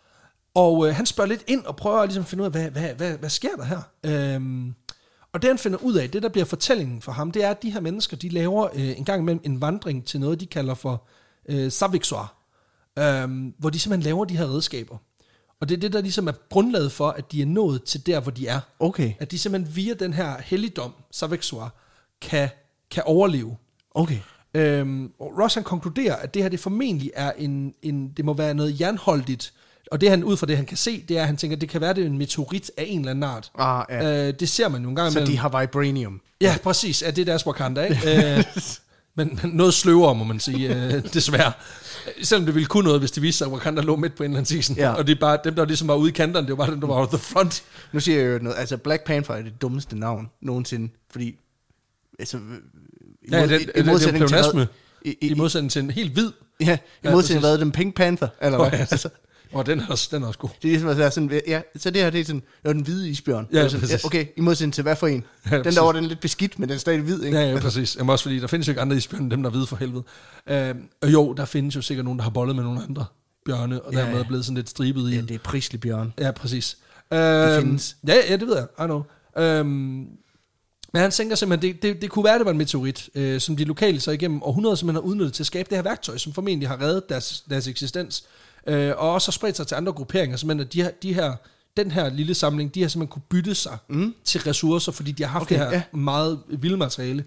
Og øh, han spørger lidt ind og prøver at ligesom finde ud af, hvad, hvad, hvad, hvad sker der her? Øhm, og det han finder ud af, det der bliver fortællingen for ham, det er, at de her mennesker, de laver øh, en gang imellem en vandring til noget, de kalder for øh, Saviksoar. Øhm, hvor de simpelthen laver de her redskaber. Og det er det, der ligesom er grundlaget for, at de er nået til der, hvor de er. Okay. At de simpelthen via den her helligdom, Saviksoar, kan, kan overleve. Okay. Øhm, og Ross han konkluderer, at det her det formentlig er en, en, det må være noget jernholdigt. Og det han ud fra det, han kan se, det er, at han tænker, at det kan være, det er en meteorit af en eller anden art. Ah, ja. øh, det ser man jo en gang Så imellem. de har vibranium. Ja, præcis. Ja, det er deres Wakanda, ikke? øh, men, men noget sløvere, må man sige, øh, desværre. Selvom det ville kunne noget, hvis det viste sig, at Wakanda lå midt på en eller anden season. Ja. Og det er bare, dem, der ligesom var ude i kanterne, det var bare dem, der var the front. Nu siger jeg jo noget, altså Black Panther er det dummeste navn nogensinde, fordi altså, i, ja, mod, det, i, i modsætning til hvad, i, i, i modsætning til en helt hvid. Ja, i modsætning til hvad, den Pink Panther, eller hvad? Oh, ja, altså, og den er også, den er også god. Det er ligesom at være sådan, ja, så det her, det er sådan, jo, den hvide isbjørn. Ja, sådan, ja, okay, i modsætning til hvad for en? Ja, den der var den lidt beskidt, men den er stadig hvid, ikke? Ja, ja, præcis. Jamen også fordi, der findes jo ikke andre isbjørne end dem, der er hvide for helvede. Øh, og jo, der findes jo sikkert nogen, der har bollet med nogle andre bjørne, og ja, dermed er blevet sådan lidt stribet i. Ja, det er prislig bjørn. Ja, præcis. Øh, det findes. Ja, ja, det ved jeg. I know. Øh, men han tænker simpelthen, det, det, det kunne være, det var en meteorit, øh, som de lokale så igennem århundreder simpelthen har udnyttet til at skabe det her værktøj, som formentlig har reddet deres, deres eksistens. Øh, og også har spredt sig til andre grupperinger, simpelthen, at de her, de her, den her lille samling, de har simpelthen kunne bytte sig mm. til ressourcer, fordi de har haft okay, det her ja. meget vilde materiale.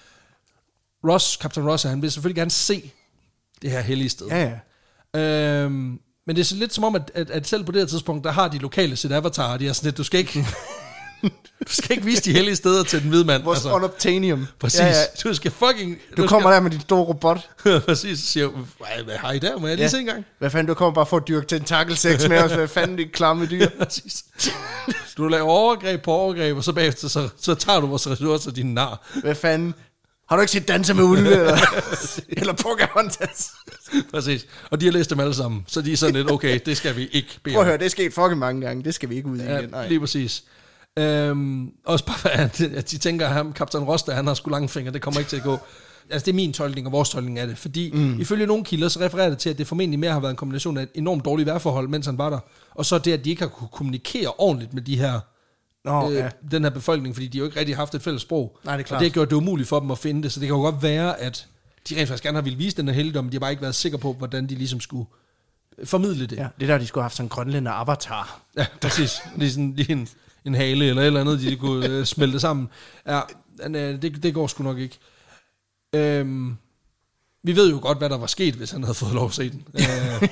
Ross, kaptajn Ross, han vil selvfølgelig gerne se det her hellige sted. Ja, ja. Øhm, men det er så lidt som om, at, at, at selv på det her tidspunkt, der har de lokale sit avatar, de er sådan lidt, du skal ikke... Du skal ikke vise de hellige steder til den hvide mand. Vores altså. Unobtainium. Præcis. Ja, ja. Du skal fucking... Du, du kommer skal... der med din store robot. Præcis. Så siger hvad har I der? Må jeg lige ja. se engang? Hvad fanden, du kommer bare for at dyrke tentakelsex med os. Hvad fanden, det klamme dyr. Præcis. Du laver overgreb på overgreb, og så bagefter, så, så tager du vores ressourcer, din nar. Hvad fanden? Har du ikke set Danser med ulve? Eller, eller Pocahontas? Præcis. Og de har læst dem alle sammen. Så de er sådan lidt, okay, det skal vi ikke bede. Prøv at høre, det er sket fucking mange gange. Det skal vi ikke ud i ja, igen. Nej. Lige præcis. Øhm, også bare, at, at de tænker, at ham, kaptajn Ross, der han har sgu lange fingre, det kommer ikke til at gå. Altså, det er min tolkning og vores tolkning af det. Fordi mm. ifølge nogle kilder, så refererer det til, at det formentlig mere har været en kombination af et enormt dårligt vejrforhold, mens han var der. Og så det, at de ikke har kunne kommunikere ordentligt med de her, Nå, øh, ja. den her befolkning, fordi de jo ikke rigtig har haft et fælles sprog. Nej, det er klart. Og det har gjort det umuligt for dem at finde det. Så det kan jo godt være, at de rent faktisk gerne har ville vise den her helligdom, men de har bare ikke været sikre på, hvordan de ligesom skulle formidle det. Ja, det der, de skulle have haft sådan en grønlænder avatar. Ja, præcis. Lige sådan lige en, en hale eller et eller andet, de kunne øh, smelte sammen. Ja, det, det går sgu nok ikke. Øhm, vi ved jo godt, hvad der var sket, hvis han havde fået lov at se den. øh,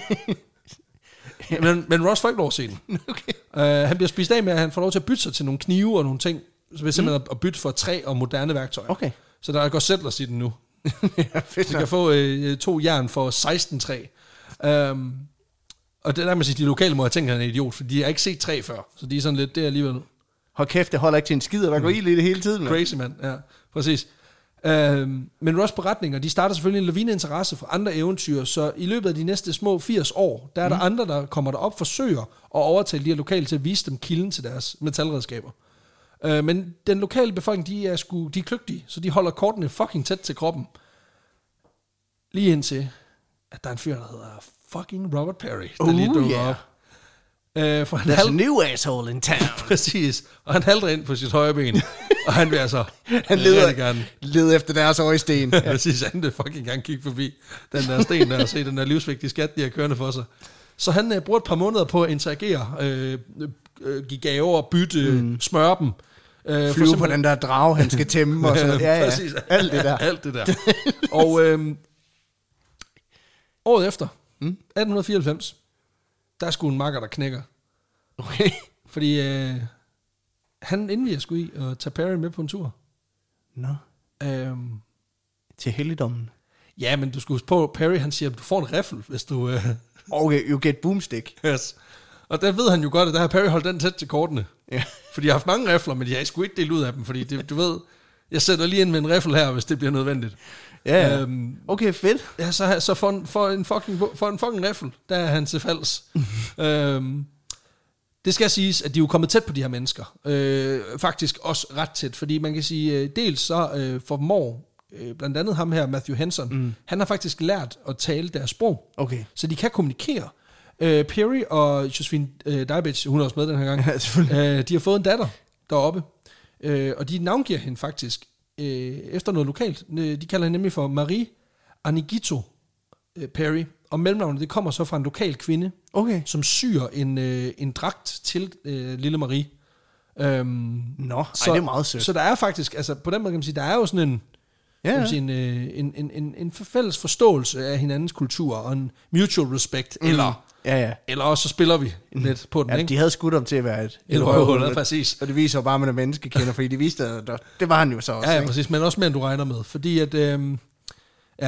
men, men Ross får ikke lov at se den. Okay. Øh, han bliver spist af med, at han får lov til at bytte sig til nogle knive og nogle ting, så vil simpelthen mm. at bytte for træ og moderne værktøjer. Okay. Så der går settlers i den nu. Ja, fedt. Så kan få øh, to jern for seksten træ. Øhm, og det der med at sige, de lokale må have tænkt, at han er en idiot, for de har ikke set træ før, så de er sådan lidt, det er alligevel... Hold kæft, det holder ikke til en skid, og der går mm. ild i det hele tiden. Crazy, man. Ja, præcis. Øhm, men Ross' beretninger, de starter selvfølgelig en lavineinteresse for andre eventyr, så i løbet af de næste små firs år, der er mm. der andre, der kommer derop, forsøger at overtale de her lokale til at vise dem kilden til deres metalredskaber. Øh, men den lokale befolkning, de er sgu, de er kløgtige, så de holder kortene fucking tæt til kroppen. Lige indtil, at der er en fyr, der hedder fucking Robert Perry, der uh, lige dukker yeah. op. Øh, for han There's halv... a new asshole in town. Præcis. Og han halter ind på sit højre ben. Og han vil altså... han leder, gerne. leder efter deres øjesten. Ja. Præcis. Han vil fucking gerne kigge forbi den der sten der og se den der livsvigtige skat, de har kørende for sig. Så han øh, bruger et par måneder på at interagere, øh, øh, give gaver, bytte, mm. smøre dem. Øh, Flyve på den der drage, han skal tæmme og sådan. Ja, ja. Præcis. Alt det der. Alt det der. Og øh, året efter, Mm. atten fireoghalvfems. Der er sgu en makker, der knækker. Okay. Fordi øh, han indviger sgu i at tage Perry med på en tur. Nå. No. Øhm, Til helligdommen. Ja, men du skal huske på, Perry han siger, at du får en riffel, hvis du... Øh... Okay, you get boomstick. Yes. Og der ved han jo godt, at der har Perry holdt den tæt til kortene. Ja. Fordi jeg har haft mange rifler, men jeg har sgu ikke delt ud af dem, fordi det, du ved, jeg sætter lige ind med en riffel her, hvis det bliver nødvendigt. Ja, øhm, okay, fedt. Ja, så, så for, en, for, en fucking, for en fucking riffel, der er han til falds. øhm, det skal siges, at de er jo kommet tæt på de her mennesker. Øh, faktisk også ret tæt, fordi man kan sige, dels så øh, formår øh, blandt andet ham her, Matthew Henson, mm. han har faktisk lært at tale deres sprog. Okay. Så de kan kommunikere. Øh, Perry og Josephine øh, Dybich, hun er også med den her gang, ja, øh, de har fået en datter deroppe, øh, og de navngiver hende faktisk øh, efter noget lokalt. De kalder hende nemlig for Marie Anigito øh, Perry, og mellemnavnet det kommer så fra en lokal kvinde, okay. som syr en, øh, en dragt til øh, lille Marie. Øhm, Nå, så, ej, det er meget sødt. Så der er faktisk, altså på den måde kan man sige, der er jo sådan en, ja, ja. Sige, en, en, en, en, en fælles forståelse af hinandens kultur, og en mutual respect, mm. eller... Ja, ja. Eller også så spiller vi lidt på den, ja, ikke? de havde skudt ham til at være et, et røvhul, ja, præcis. Og det viser jo bare, at man er menneskekender, fordi de viste, at der, det var han jo så også. Ja, ja, ikke? præcis, men også mere, end du regner med. Fordi at, øhm, ja,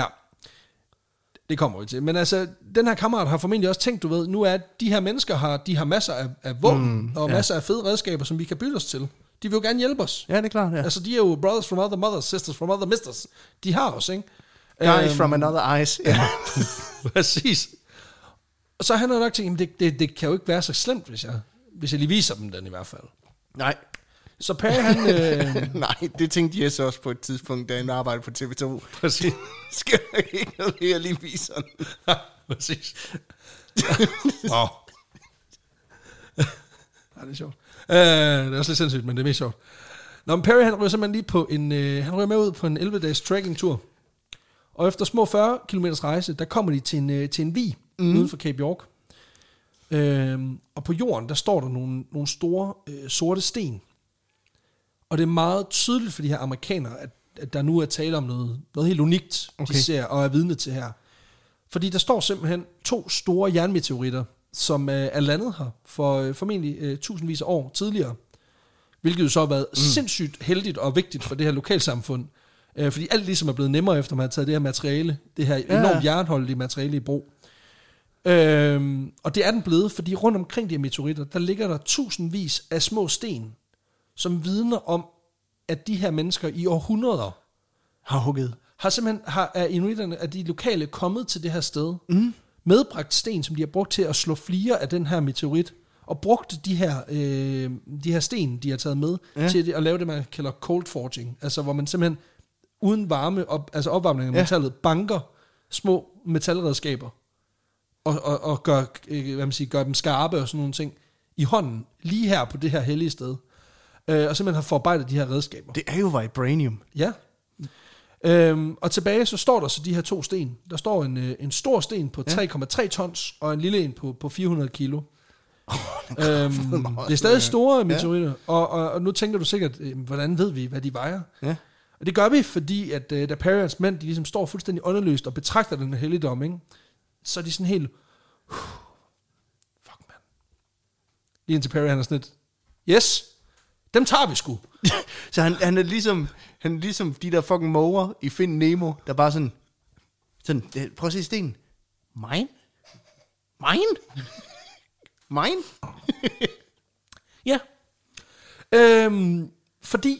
det kommer vi til. Men altså, den her kammerat har formentlig også tænkt, du ved, nu er de her mennesker, har, de har masser af, af våben, mm, og ja. masser af fede redskaber, som vi kan bytte os til. De vil jo gerne hjælpe os. Ja, det er klart, ja. Altså, de er jo brothers from other mothers, sisters from other misters. De har os, ikke? Guys um, from another eyes. Ja. Præcis. Og så han har nok tænkt, det, det, det kan jo ikke være så slemt, hvis jeg, hvis jeg lige viser dem den i hvert fald. Nej. Så Perry, han... Øh... Nej, det tænkte Jesse også på et tidspunkt, da han arbejdede på T V to. Præcis. Skal jeg ikke noget mere lige vise den? Ja, præcis. Wow. Ja, det er sjovt. Uh, det er også lidt sindssygt, men det er mest sjovt. Nå, men Perry, han ryger simpelthen lige på en... Uh, han ryger med ud på en elleve-dages trekking-tur. Og efter små fyrre kilometers rejse, der kommer de til en, uh, til en vig mm. uden for Cape York. Øhm, og på jorden, der står der nogle, nogle store øh, sorte sten. Og det er meget tydeligt for de her amerikanere, at, at der nu er tale om noget, noget helt unikt, okay. de ser og er vidne til her. Fordi der står simpelthen to store jernmeteoritter, som øh, er landet her for øh, formentlig øh, tusindvis af år tidligere. Hvilket jo så har været mm. sindssygt heldigt og vigtigt for det her lokalsamfund. Øh, fordi alt ligesom er blevet nemmere, efter man har taget det her materiale, det her enormt ja. jernholdige materiale i brug. Øhm, og det er den blevet, fordi rundt omkring de her meteoritter, der ligger der tusindvis af små sten, som vidner om, at de her mennesker i århundreder har hugget. Har simpelthen, har, er inuiterne, at de lokale kommet til det her sted, mm. medbragt sten, som de har brugt til at slå flere af den her meteorit, og brugt de her, øh, de her sten, de har taget med, ja. til at lave det, man kalder cold forging, altså hvor man simpelthen uden varme, op, altså opvarmning af ja. metallet, banker små metalredskaber, og, og, og gør, hvad man siger, gør dem skarpe og sådan nogle ting i hånden, lige her på det her hellige sted. Øh, og simpelthen har forarbejdet de her redskaber. Det er jo vibranium. Ja. Øhm, og tilbage så står der så de her to sten. Der står en, en stor sten på tre komma tre tons, og en lille en på, på fire hundrede kilo. Oh, øhm, det er stadig store meteoritter, ja. og, og, og nu tænker du sikkert, øh, hvordan ved vi, hvad de vejer? Ja. Og det gør vi, fordi at øh, da Perry og hans mænd, de ligesom står fuldstændig åndeløst og betragter den helligdom, ikke? Så er de sådan helt, uh, fuck man. Lige indtil Perry, han er sådan lidt, yes, dem tager vi sgu. Så han, han er ligesom, han er ligesom de der fucking måger i Find Nemo, der bare sådan, sådan, prøv at se stenen. Mine? Mine? Mine? Ja. Øhm, fordi,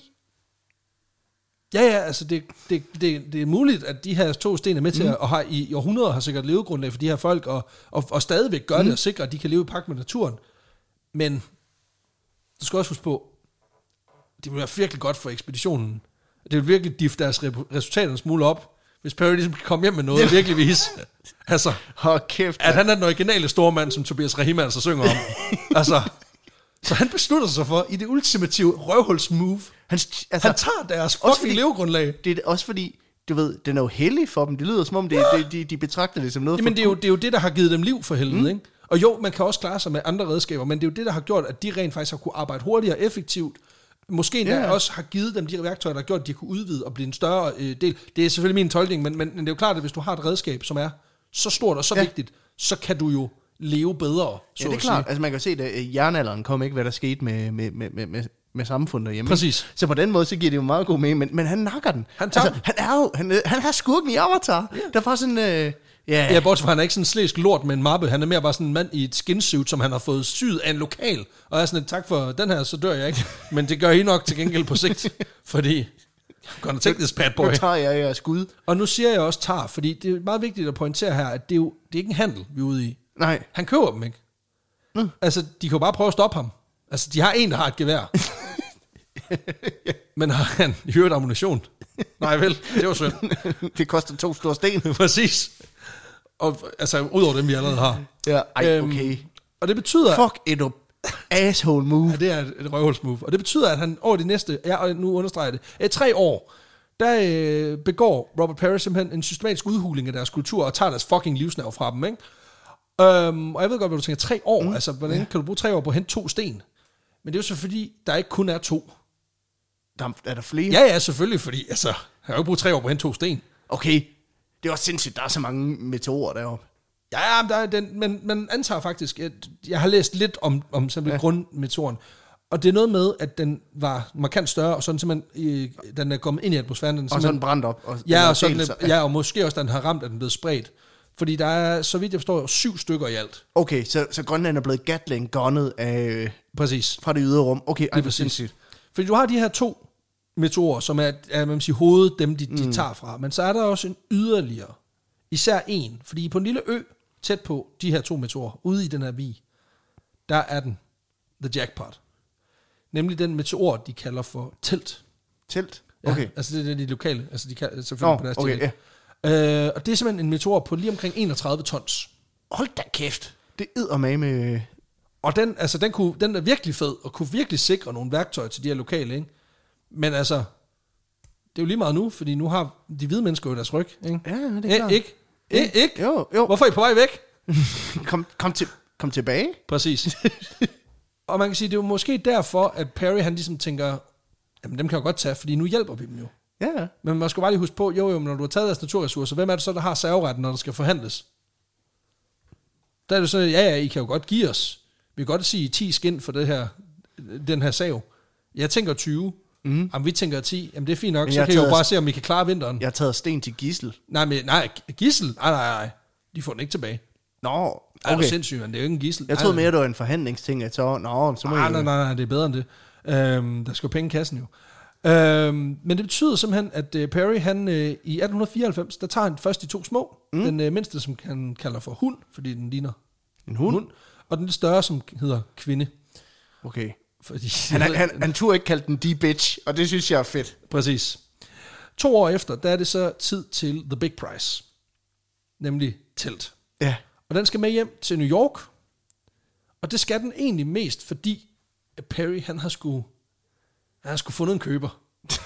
ja ja, altså det, det, det, det er muligt, at de her to sten er med til mm. at, og har i, i århundreder har sikkert levegrundlag for de her folk, og, og, og stadigvæk gør mm. det og sikre, at de kan leve i pagt med naturen. Men du skal også huske på, det vil være virkelig godt for ekspeditionen. Det vil virkelig diffe deres resultater en smule op, hvis Perry ligesom kan komme hjem med noget og virkelig vise, altså, oh, kæft, at han er den originale store mand, som Tobias Rahim altså synger om. Altså, så han beslutter sig for, i det ultimative røvhulsmove, han, altså, han tager deres fucking levegrundlag. Det er også fordi, du ved, den er jo heldig for dem. Det lyder som om, det, det, de, de betragter det som noget. Jamen, det er, jo, det er jo det, der har givet dem liv for helvede, mm. ikke? Og jo, man kan også klare sig med andre redskaber, men det er jo det, der har gjort, at de rent faktisk har kunne arbejde hurtigere og effektivt. Måske endda yeah. også har givet dem de værktøjer, der har gjort, at de kunne udvide og blive en større øh, del. Det er selvfølgelig min tolkning, men, men, men det er jo klart, at hvis du har et redskab, som er så stort og så yeah. vigtigt, så kan du jo leve bedre, så ja, det er klart. Altså man kan se, at i jernalderen kom ikke, hvad der skete med, med, med, med, med, med samfundet hjemme. Præcis. Så på den måde, så giver det jo meget god mening, men, men han nakker den. Han tager altså, han er jo, han, han har skurken i Avatar. Yeah. Der var sådan... Øh, Yeah. Ja, bortset fra, han er ikke sådan en slæsk lort med en mappe. Han er mere bare sådan en mand i et skinsuit, som han har fået syet af en lokal. Og jeg er sådan et, tak for den her, så dør jeg ikke. Men det gør I nok til gengæld på sigt. Fordi, I'm gonna take this bad boy. Nu tager jeg jeres skud. Og nu siger jeg også tager, fordi det er meget vigtigt at pointere her, at det er jo det er ikke en handel, vi er ude i. Nej. Han køber dem ikke. Mm. Altså, de kan jo bare prøve at stoppe ham. Altså, de har en, der har et gevær. Men har han i øvrigt ammunition? Nej vel, det var synd. Det koster to store sten. Præcis. Og altså, udover dem, vi allerede har. Ja, ej, okay. Øhm, og det betyder... Fuck et asshole move. Ja, det er et røvhulsmove. Og det betyder, at han over de næste... Ja, og nu understreger jeg det. tre år, der øh, begår Robert Perry simpelthen en systematisk udhuling af deres kultur, og tager deres fucking livsnerv fra dem, ikke? Um, og jeg ved godt, hvad du tænker. Tre år? Mm. Altså, hvordan ja. kan du bruge tre år på at hente to sten? Men det er jo så fordi, der ikke kun er to. Der, er der flere? Ja, ja, selvfølgelig, fordi altså, jeg har jo ikke brugt tre år på at hente to sten. Okay. Det er også sindssygt, der er så mange meteorer deroppe. Ja, ja, der er den, men man antager faktisk, at jeg har læst lidt om, om simpelthen ja. grundmeteoren, og det er noget med, at den var markant større, og sådan simpelthen, øh, den er kommet ind i atmosfæren. Den og sådan brændt op. Og ja, og, sådan, ja, og måske også, den har ramt, at den er blevet spredt. Fordi der er, så vidt jeg forstår, syv stykker i alt. Okay, så, så Grønland er blevet Gatling-gunnet af... Præcis. Fra det ydre rum. Okay, ej, det er sindssygt. Fordi du har de her to meteorer, som er, er man siger, hovedet, dem de, de mm. tager fra. Men så er der også en yderligere. Især en. Fordi på en lille ø, tæt på de her to meteorer, ude i den her vig, der er den the jackpot. Nemlig den meteor, de kalder for Telt. Telt? Okay. Ja, altså det er de lokale. Altså de kan selvfølgelig oh, på deres okay, ja. uh, Og det er simpelthen en meteor på lige omkring enogtredive tons. Hold da kæft. Det eddermame med... Og den, altså, den, kunne, den er virkelig fed, og kunne virkelig sikre nogle værktøjer til de her lokale, ikke? Men altså, det er jo lige meget nu, fordi nu har de hvide mennesker jo deres ryg, ikke? Ja, det er klart. Æ, ikke? Æ, ikke? Jo, jo. Hvorfor er I på vej væk? kom, kom, til, kom tilbage. Præcis. Og man kan sige, det er jo måske derfor, at Perry, han ligesom tænker, jamen dem kan jeg godt tage, fordi nu hjælper vi dem jo. Ja. Men man skal bare lige huske på, jo jo, når du har taget deres naturressourcer, hvem er det så, der har serveretten, når der skal forhandles? Der er det så, ja ja, I kan jo godt give os. Vi kan godt sige ti skin for det her, den her sav. Jeg tænker tyve. Mm. Jamen, vi tænker ti. Jamen, det er fint nok. Så kan I jo bare se, om I kan klare vinteren. Jeg har taget sten til gidsel. Nej, men, nej, gidsel? Nej, nej, nej. De får den ikke tilbage. Nå, okay. Ej, det er sindssygt, men det er jo ikke en gidsel. Jeg troede mere, det var en forhandlingsting. At så, nå, så må nej, nej, nej, nej, det er bedre end det. Øhm, der skal jo penge i kassen jo. Øhm, men det betyder simpelthen, at uh, Perry, han uh, i atten fireoghalvfems, der tager han først de to små. Mm. Den uh, mindste, som han kalder for hund, fordi den ligner en hund. hund. Og den lidt større, som hedder kvinde. Okay. Fordi, han, han, han, han turde ikke kalde den de bitch, og det synes jeg er fedt. Præcis. To år efter, der er det så tid til The Big Prize. Nemlig Telt. Ja. Og den skal med hjem til New York. Og det skal den egentlig mest, fordi Perry, han har sgu, han har sgu fundet en køber.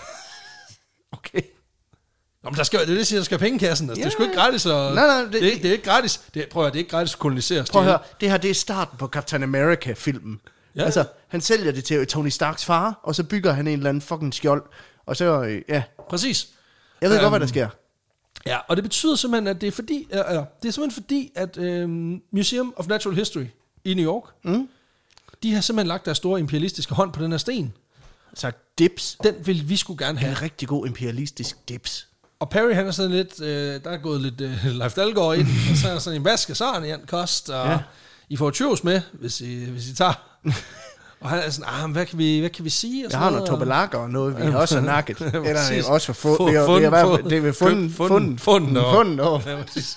Okay. Nå, men der skal, det er det, der skal have pengekassen. Altså, yeah. Det er sgu ikke gratis. Og nej, nej, det, det, er, det er ikke gratis. Det, prøv at det er ikke gratis at kolonisere. Prøv at høre, det her det er starten på Captain America-filmen. Ja. Altså, han sælger det til Tony Starks far, og så bygger han en eller anden fucking skjold. Og så, ja. Præcis. Jeg ved um, godt, hvad der sker. Ja, og det betyder simpelthen, at det er fordi, eller, det er simpelthen fordi, at um, Museum of Natural History i New York, mm. de har simpelthen lagt deres store imperialistiske hånd på den her sten. Så dips. Den vil vi skulle gerne have. En rigtig god imperialistisk dips. Og Perry, han er sådan lidt, øh, der er gået lidt øh, Leif Dahlgaard i den, og så er sådan en, hvad skal sådan en kost, og ja. I får tjus med, hvis I, hvis I tager. Og han er sådan, ah, hvad kan vi, hvad kan vi sige? Og jeg har noget tobelakker og noget, vi også har nakket. Eller også for fund. Det er fundet. Det er fundet. Fundet. Fundet. Fundet.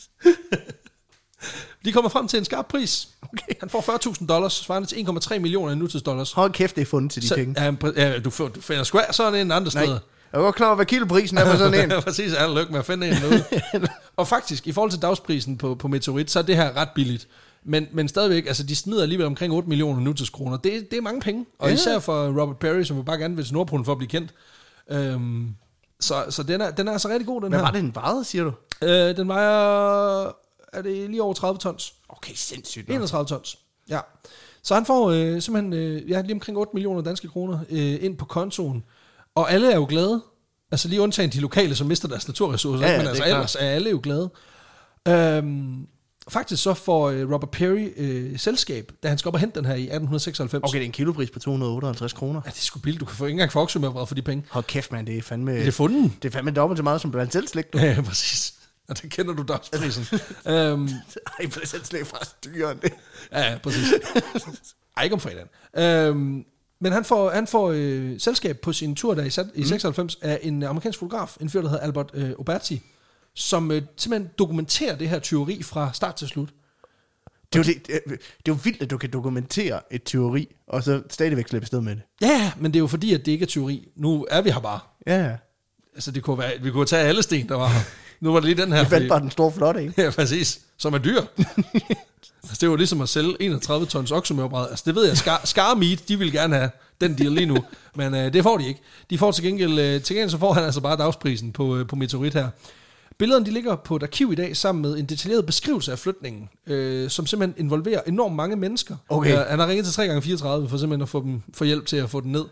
De kommer frem til en skarp pris. Okay. Han får fyrre tusind dollars, svarende til en komma tre millioner i nutidsdollars. Hold kæft, det er fundet til de så, penge. Ja, ja, du, du finder sgu sådan en andre steder. Jeg er godt klar over, hvad kiloprisen er på sådan en. Præcis, jeg har lykke med at finde en derude. Og faktisk, i forhold til dagsprisen på, på meteorit, så er det her ret billigt. Men, men stadigvæk, altså de smider alligevel omkring otte millioner nutidskroner. Det, det er mange penge. Og ja. Især for Robert Perry, som vil bare gerne vil til Nordpolen for at blive kendt. Øhm, så så den, er, den er altså rigtig god, den men her. Men var det en vejede, siger du? Øh, den vejer, er det lige over tredive tons. Okay, sindssygt. enogtredive tons, ja. Så han får øh, simpelthen øh, ja, lige omkring otte millioner danske kroner øh, ind på kontoen. Og alle er jo glade. Altså lige undtagen de lokale, som mister deres naturressourcer. Ja, ja, men altså ellers er alle jo glade. Øhm, Faktisk så får øh, Robert Perry øh, selskab, da han skal op og hente den her i atten seksoghalvfems. Okay, det er en kilopris på to hundrede og otteoghalvtreds kroner. Ja, det er sgu billigt. Du kan få, ikke engang få oksemørbrad for de penge. Hold kæft, man, det er fandme... Det er fundet. Det er fandme dobbelt så meget som blandt selv slik. Ja, præcis. Og det kender du da også prisen. øhm, Ej, blandt selv slik fra styren det. Ja, ja, præcis. Ej, ikke om fredagen. Øhm, men han får, han får øh, selskab på sin tur der i, i mm. seksoghalvfems af en amerikansk fotograf, en fyr, der hedder Albert øh, Oberti, som øh, simpelthen dokumenterer det her tyveri fra start til slut. Det er, jo det, det er jo vildt, at du kan dokumentere et tyveri, og så stadigvæk slippe sted med det. Ja, men det er jo fordi, at det ikke er tyveri. Nu er vi her bare. Ja, altså det kunne være, vi kunne tage alle sten, der var her. Nu var det lige den her. Vi fandt bare den store flotte, ikke? Ja, præcis. Som er dyr. Altså, det var ligesom at sælge enogtredive tons oksemørbrad. Altså, det ved jeg, Scar, Scar Meat, de vil gerne have den deal lige nu. Men øh, det får de ikke. De får til gengæld, øh, til gengæld så får han altså bare dagsprisen på, øh, på Meteorit her. Billederne, de ligger på et arkiv i dag, sammen med en detaljeret beskrivelse af flytningen, øh, som simpelthen involverer enormt mange mennesker. Okay. Øh, han har ringet til tre gange fireogtredive for simpelthen at få, dem, få hjælp til at få den ned.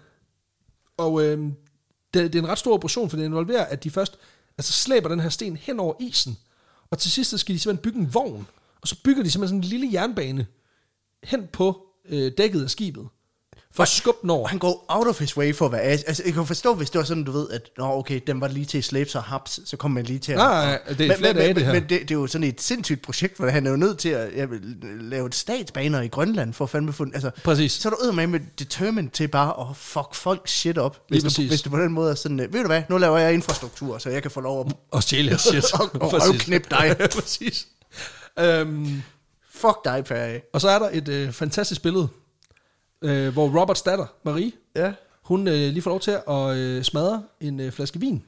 Og øh, det, det er en ret stor operation, for det involverer, at de først altså, slæber den her sten hen over isen, og til sidst så skal de simpelthen bygge en vogn, og så bygger de simpelthen sådan en lille jernbane hen på øh, dækket af skibet, for at skubbe den over. Han går out of his way for at være... Altså, jeg kan forstå, hvis det var sådan, du ved, at nå, okay, den var lige til at slæbe sig haps, så kom man lige til at... Nej, nej, det er men, flere men, dage, det her. Men det, det er jo sådan et sindssygt projekt, for han er jo nødt til at ja, lave et statsbaner i Grønland, for at fandme få... Altså, præcis. Så er du med med determined til bare at fuck folk shit op, hvis du, hvis du på den måde er sådan... Ved du hvad, nu laver jeg infrastruktur, så jeg kan få lov at... Og stjæle her shit. og og røvknip dig. Præcis. Um, fuck dig, Perry. Og så er der et øh, fantastisk billede, øh, hvor Roberts datter, Marie, ja. hun øh, lige får lov til at øh, smadre en øh, flaske vin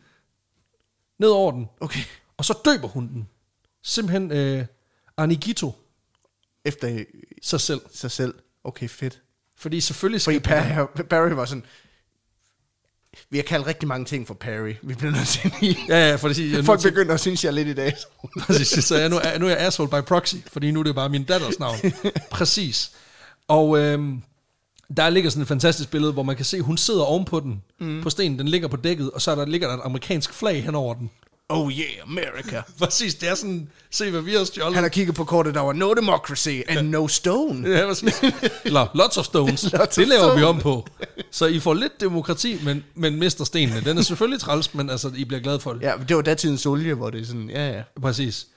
ned over den. Okay. Og så døber hun den. Simpelthen øh, Anigito. Efter sig selv. Sig selv. Okay, fedt. Fordi selvfølgelig skal... Fordi Perry, Perry var sådan... Vi har kaldt rigtig mange ting for Perry. Vi bliver nødt til lige... Ja, ja, for det siger... Folk begynder at synes, jeg er lidt i dag. Præcis, så jeg, nu, er, nu er jeg asshole by proxy, fordi nu er det bare min datters navn. Præcis. Og øhm, der ligger sådan et fantastisk billede, hvor man kan se, hun sidder ovenpå den, mm. på stenen, den ligger på dækket, og så er der, ligger der et amerikansk flag hen over den. Oh yeah, America. Præcis, det er sådan, se hvad vi har stjålet. Han har kigget på kortet, der var no democracy and ja. no stone. Ja, præcis. Eller lots of stones. lots det laver stone. Vi om på. Så I får lidt demokrati, men, men mister stenene. Den er selvfølgelig træls, men altså, I bliver glade for det. Ja, det var datidens olie, hvor det er sådan, ja ja. Præcis.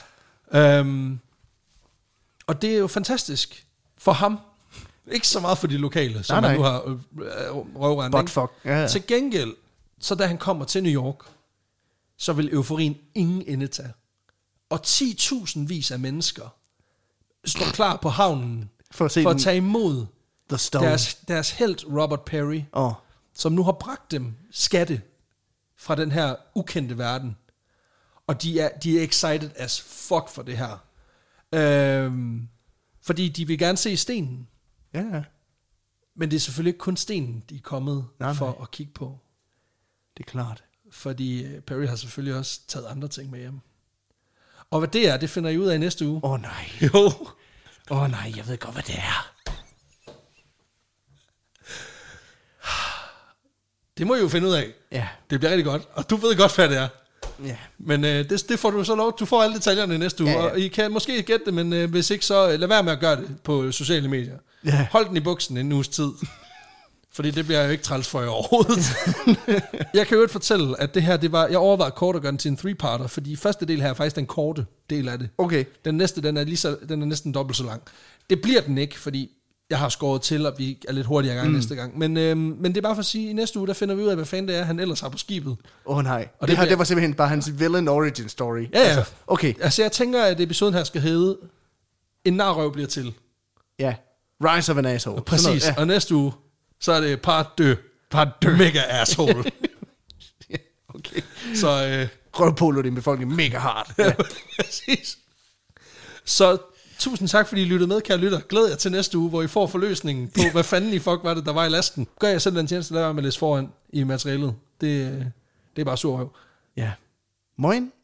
Um, og det er jo fantastisk for ham. Ikke så meget for de lokale, som nej, han nu har øh, røvrendt. But fuck. Ja, ja. Til gengæld, så da han kommer til New York, så vil euforien ingen ende tage. Og ti tusind vis af mennesker står klar på havnen for at, for at tage imod deres, deres helt Robert Perry, oh. som nu har bragt dem skatte fra den her ukendte verden. Og de er, de er excited as fuck for det her. Øhm, fordi de vil gerne se stenen. Ja. Men det er selvfølgelig ikke kun stenen, de er kommet nej, for nej. at kigge på. Det er klart. Fordi Perry har selvfølgelig også taget andre ting med hjem. Og hvad det er, det finder I ud af i næste uge. Åh oh, nej. Jo. Åh oh, nej, jeg ved godt, hvad det er. Det må I jo finde ud af. Ja. Det bliver rigtig godt. Og du ved godt, hvad det er. Ja. Men øh, det, det får du så lov. Du får alle detaljerne i næste uge. Ja, ja. Og I kan måske gætte det, men øh, hvis ikke, så øh, lad være med at gøre det på sociale medier. Ja. Hold den i buksen en uges tid. Fordi det bliver jo ikke træls for jer overhovedet. Jeg kan jo ikke fortælle, at det her, det var, jeg overvejede kort at gøre den til en three-parter, fordi første del her er faktisk den korte del af det. Okay. Den næste, den er, lige så, den er næsten dobbelt så lang. Det bliver den ikke, fordi jeg har skåret til, og vi er lidt hurtigere gang mm. næste gang. Men, øhm, men det er bare for at sige, at i næste uge, der finder vi ud af, hvad fanden det er, han ellers har på skibet. Åh oh, nej. Og det, det, her, bliver... det var simpelthen bare hans villain origin story. Ja, ja. Altså, okay. Altså, jeg tænker, at episoden her skal hedde, en narrøv bliver til. Ja. Rise of an asshole. Og præcis. Noget, ja. Og næste uge, så er det part dø. Part dø. Mega asshole. Ja, okay. Så øh, røvpolo din befolkning mega hard. Ja. Præcis. Så tusind tak, fordi I lyttede med, kære lytter. Glæder jer til næste uge, hvor I får forløsningen på, hvad fanden i fuck var det, der var i lasten. Gør jeg selv den tjeneste, der var med at læse foran i materialet. Det, det er bare sur røv. Ja. Moin.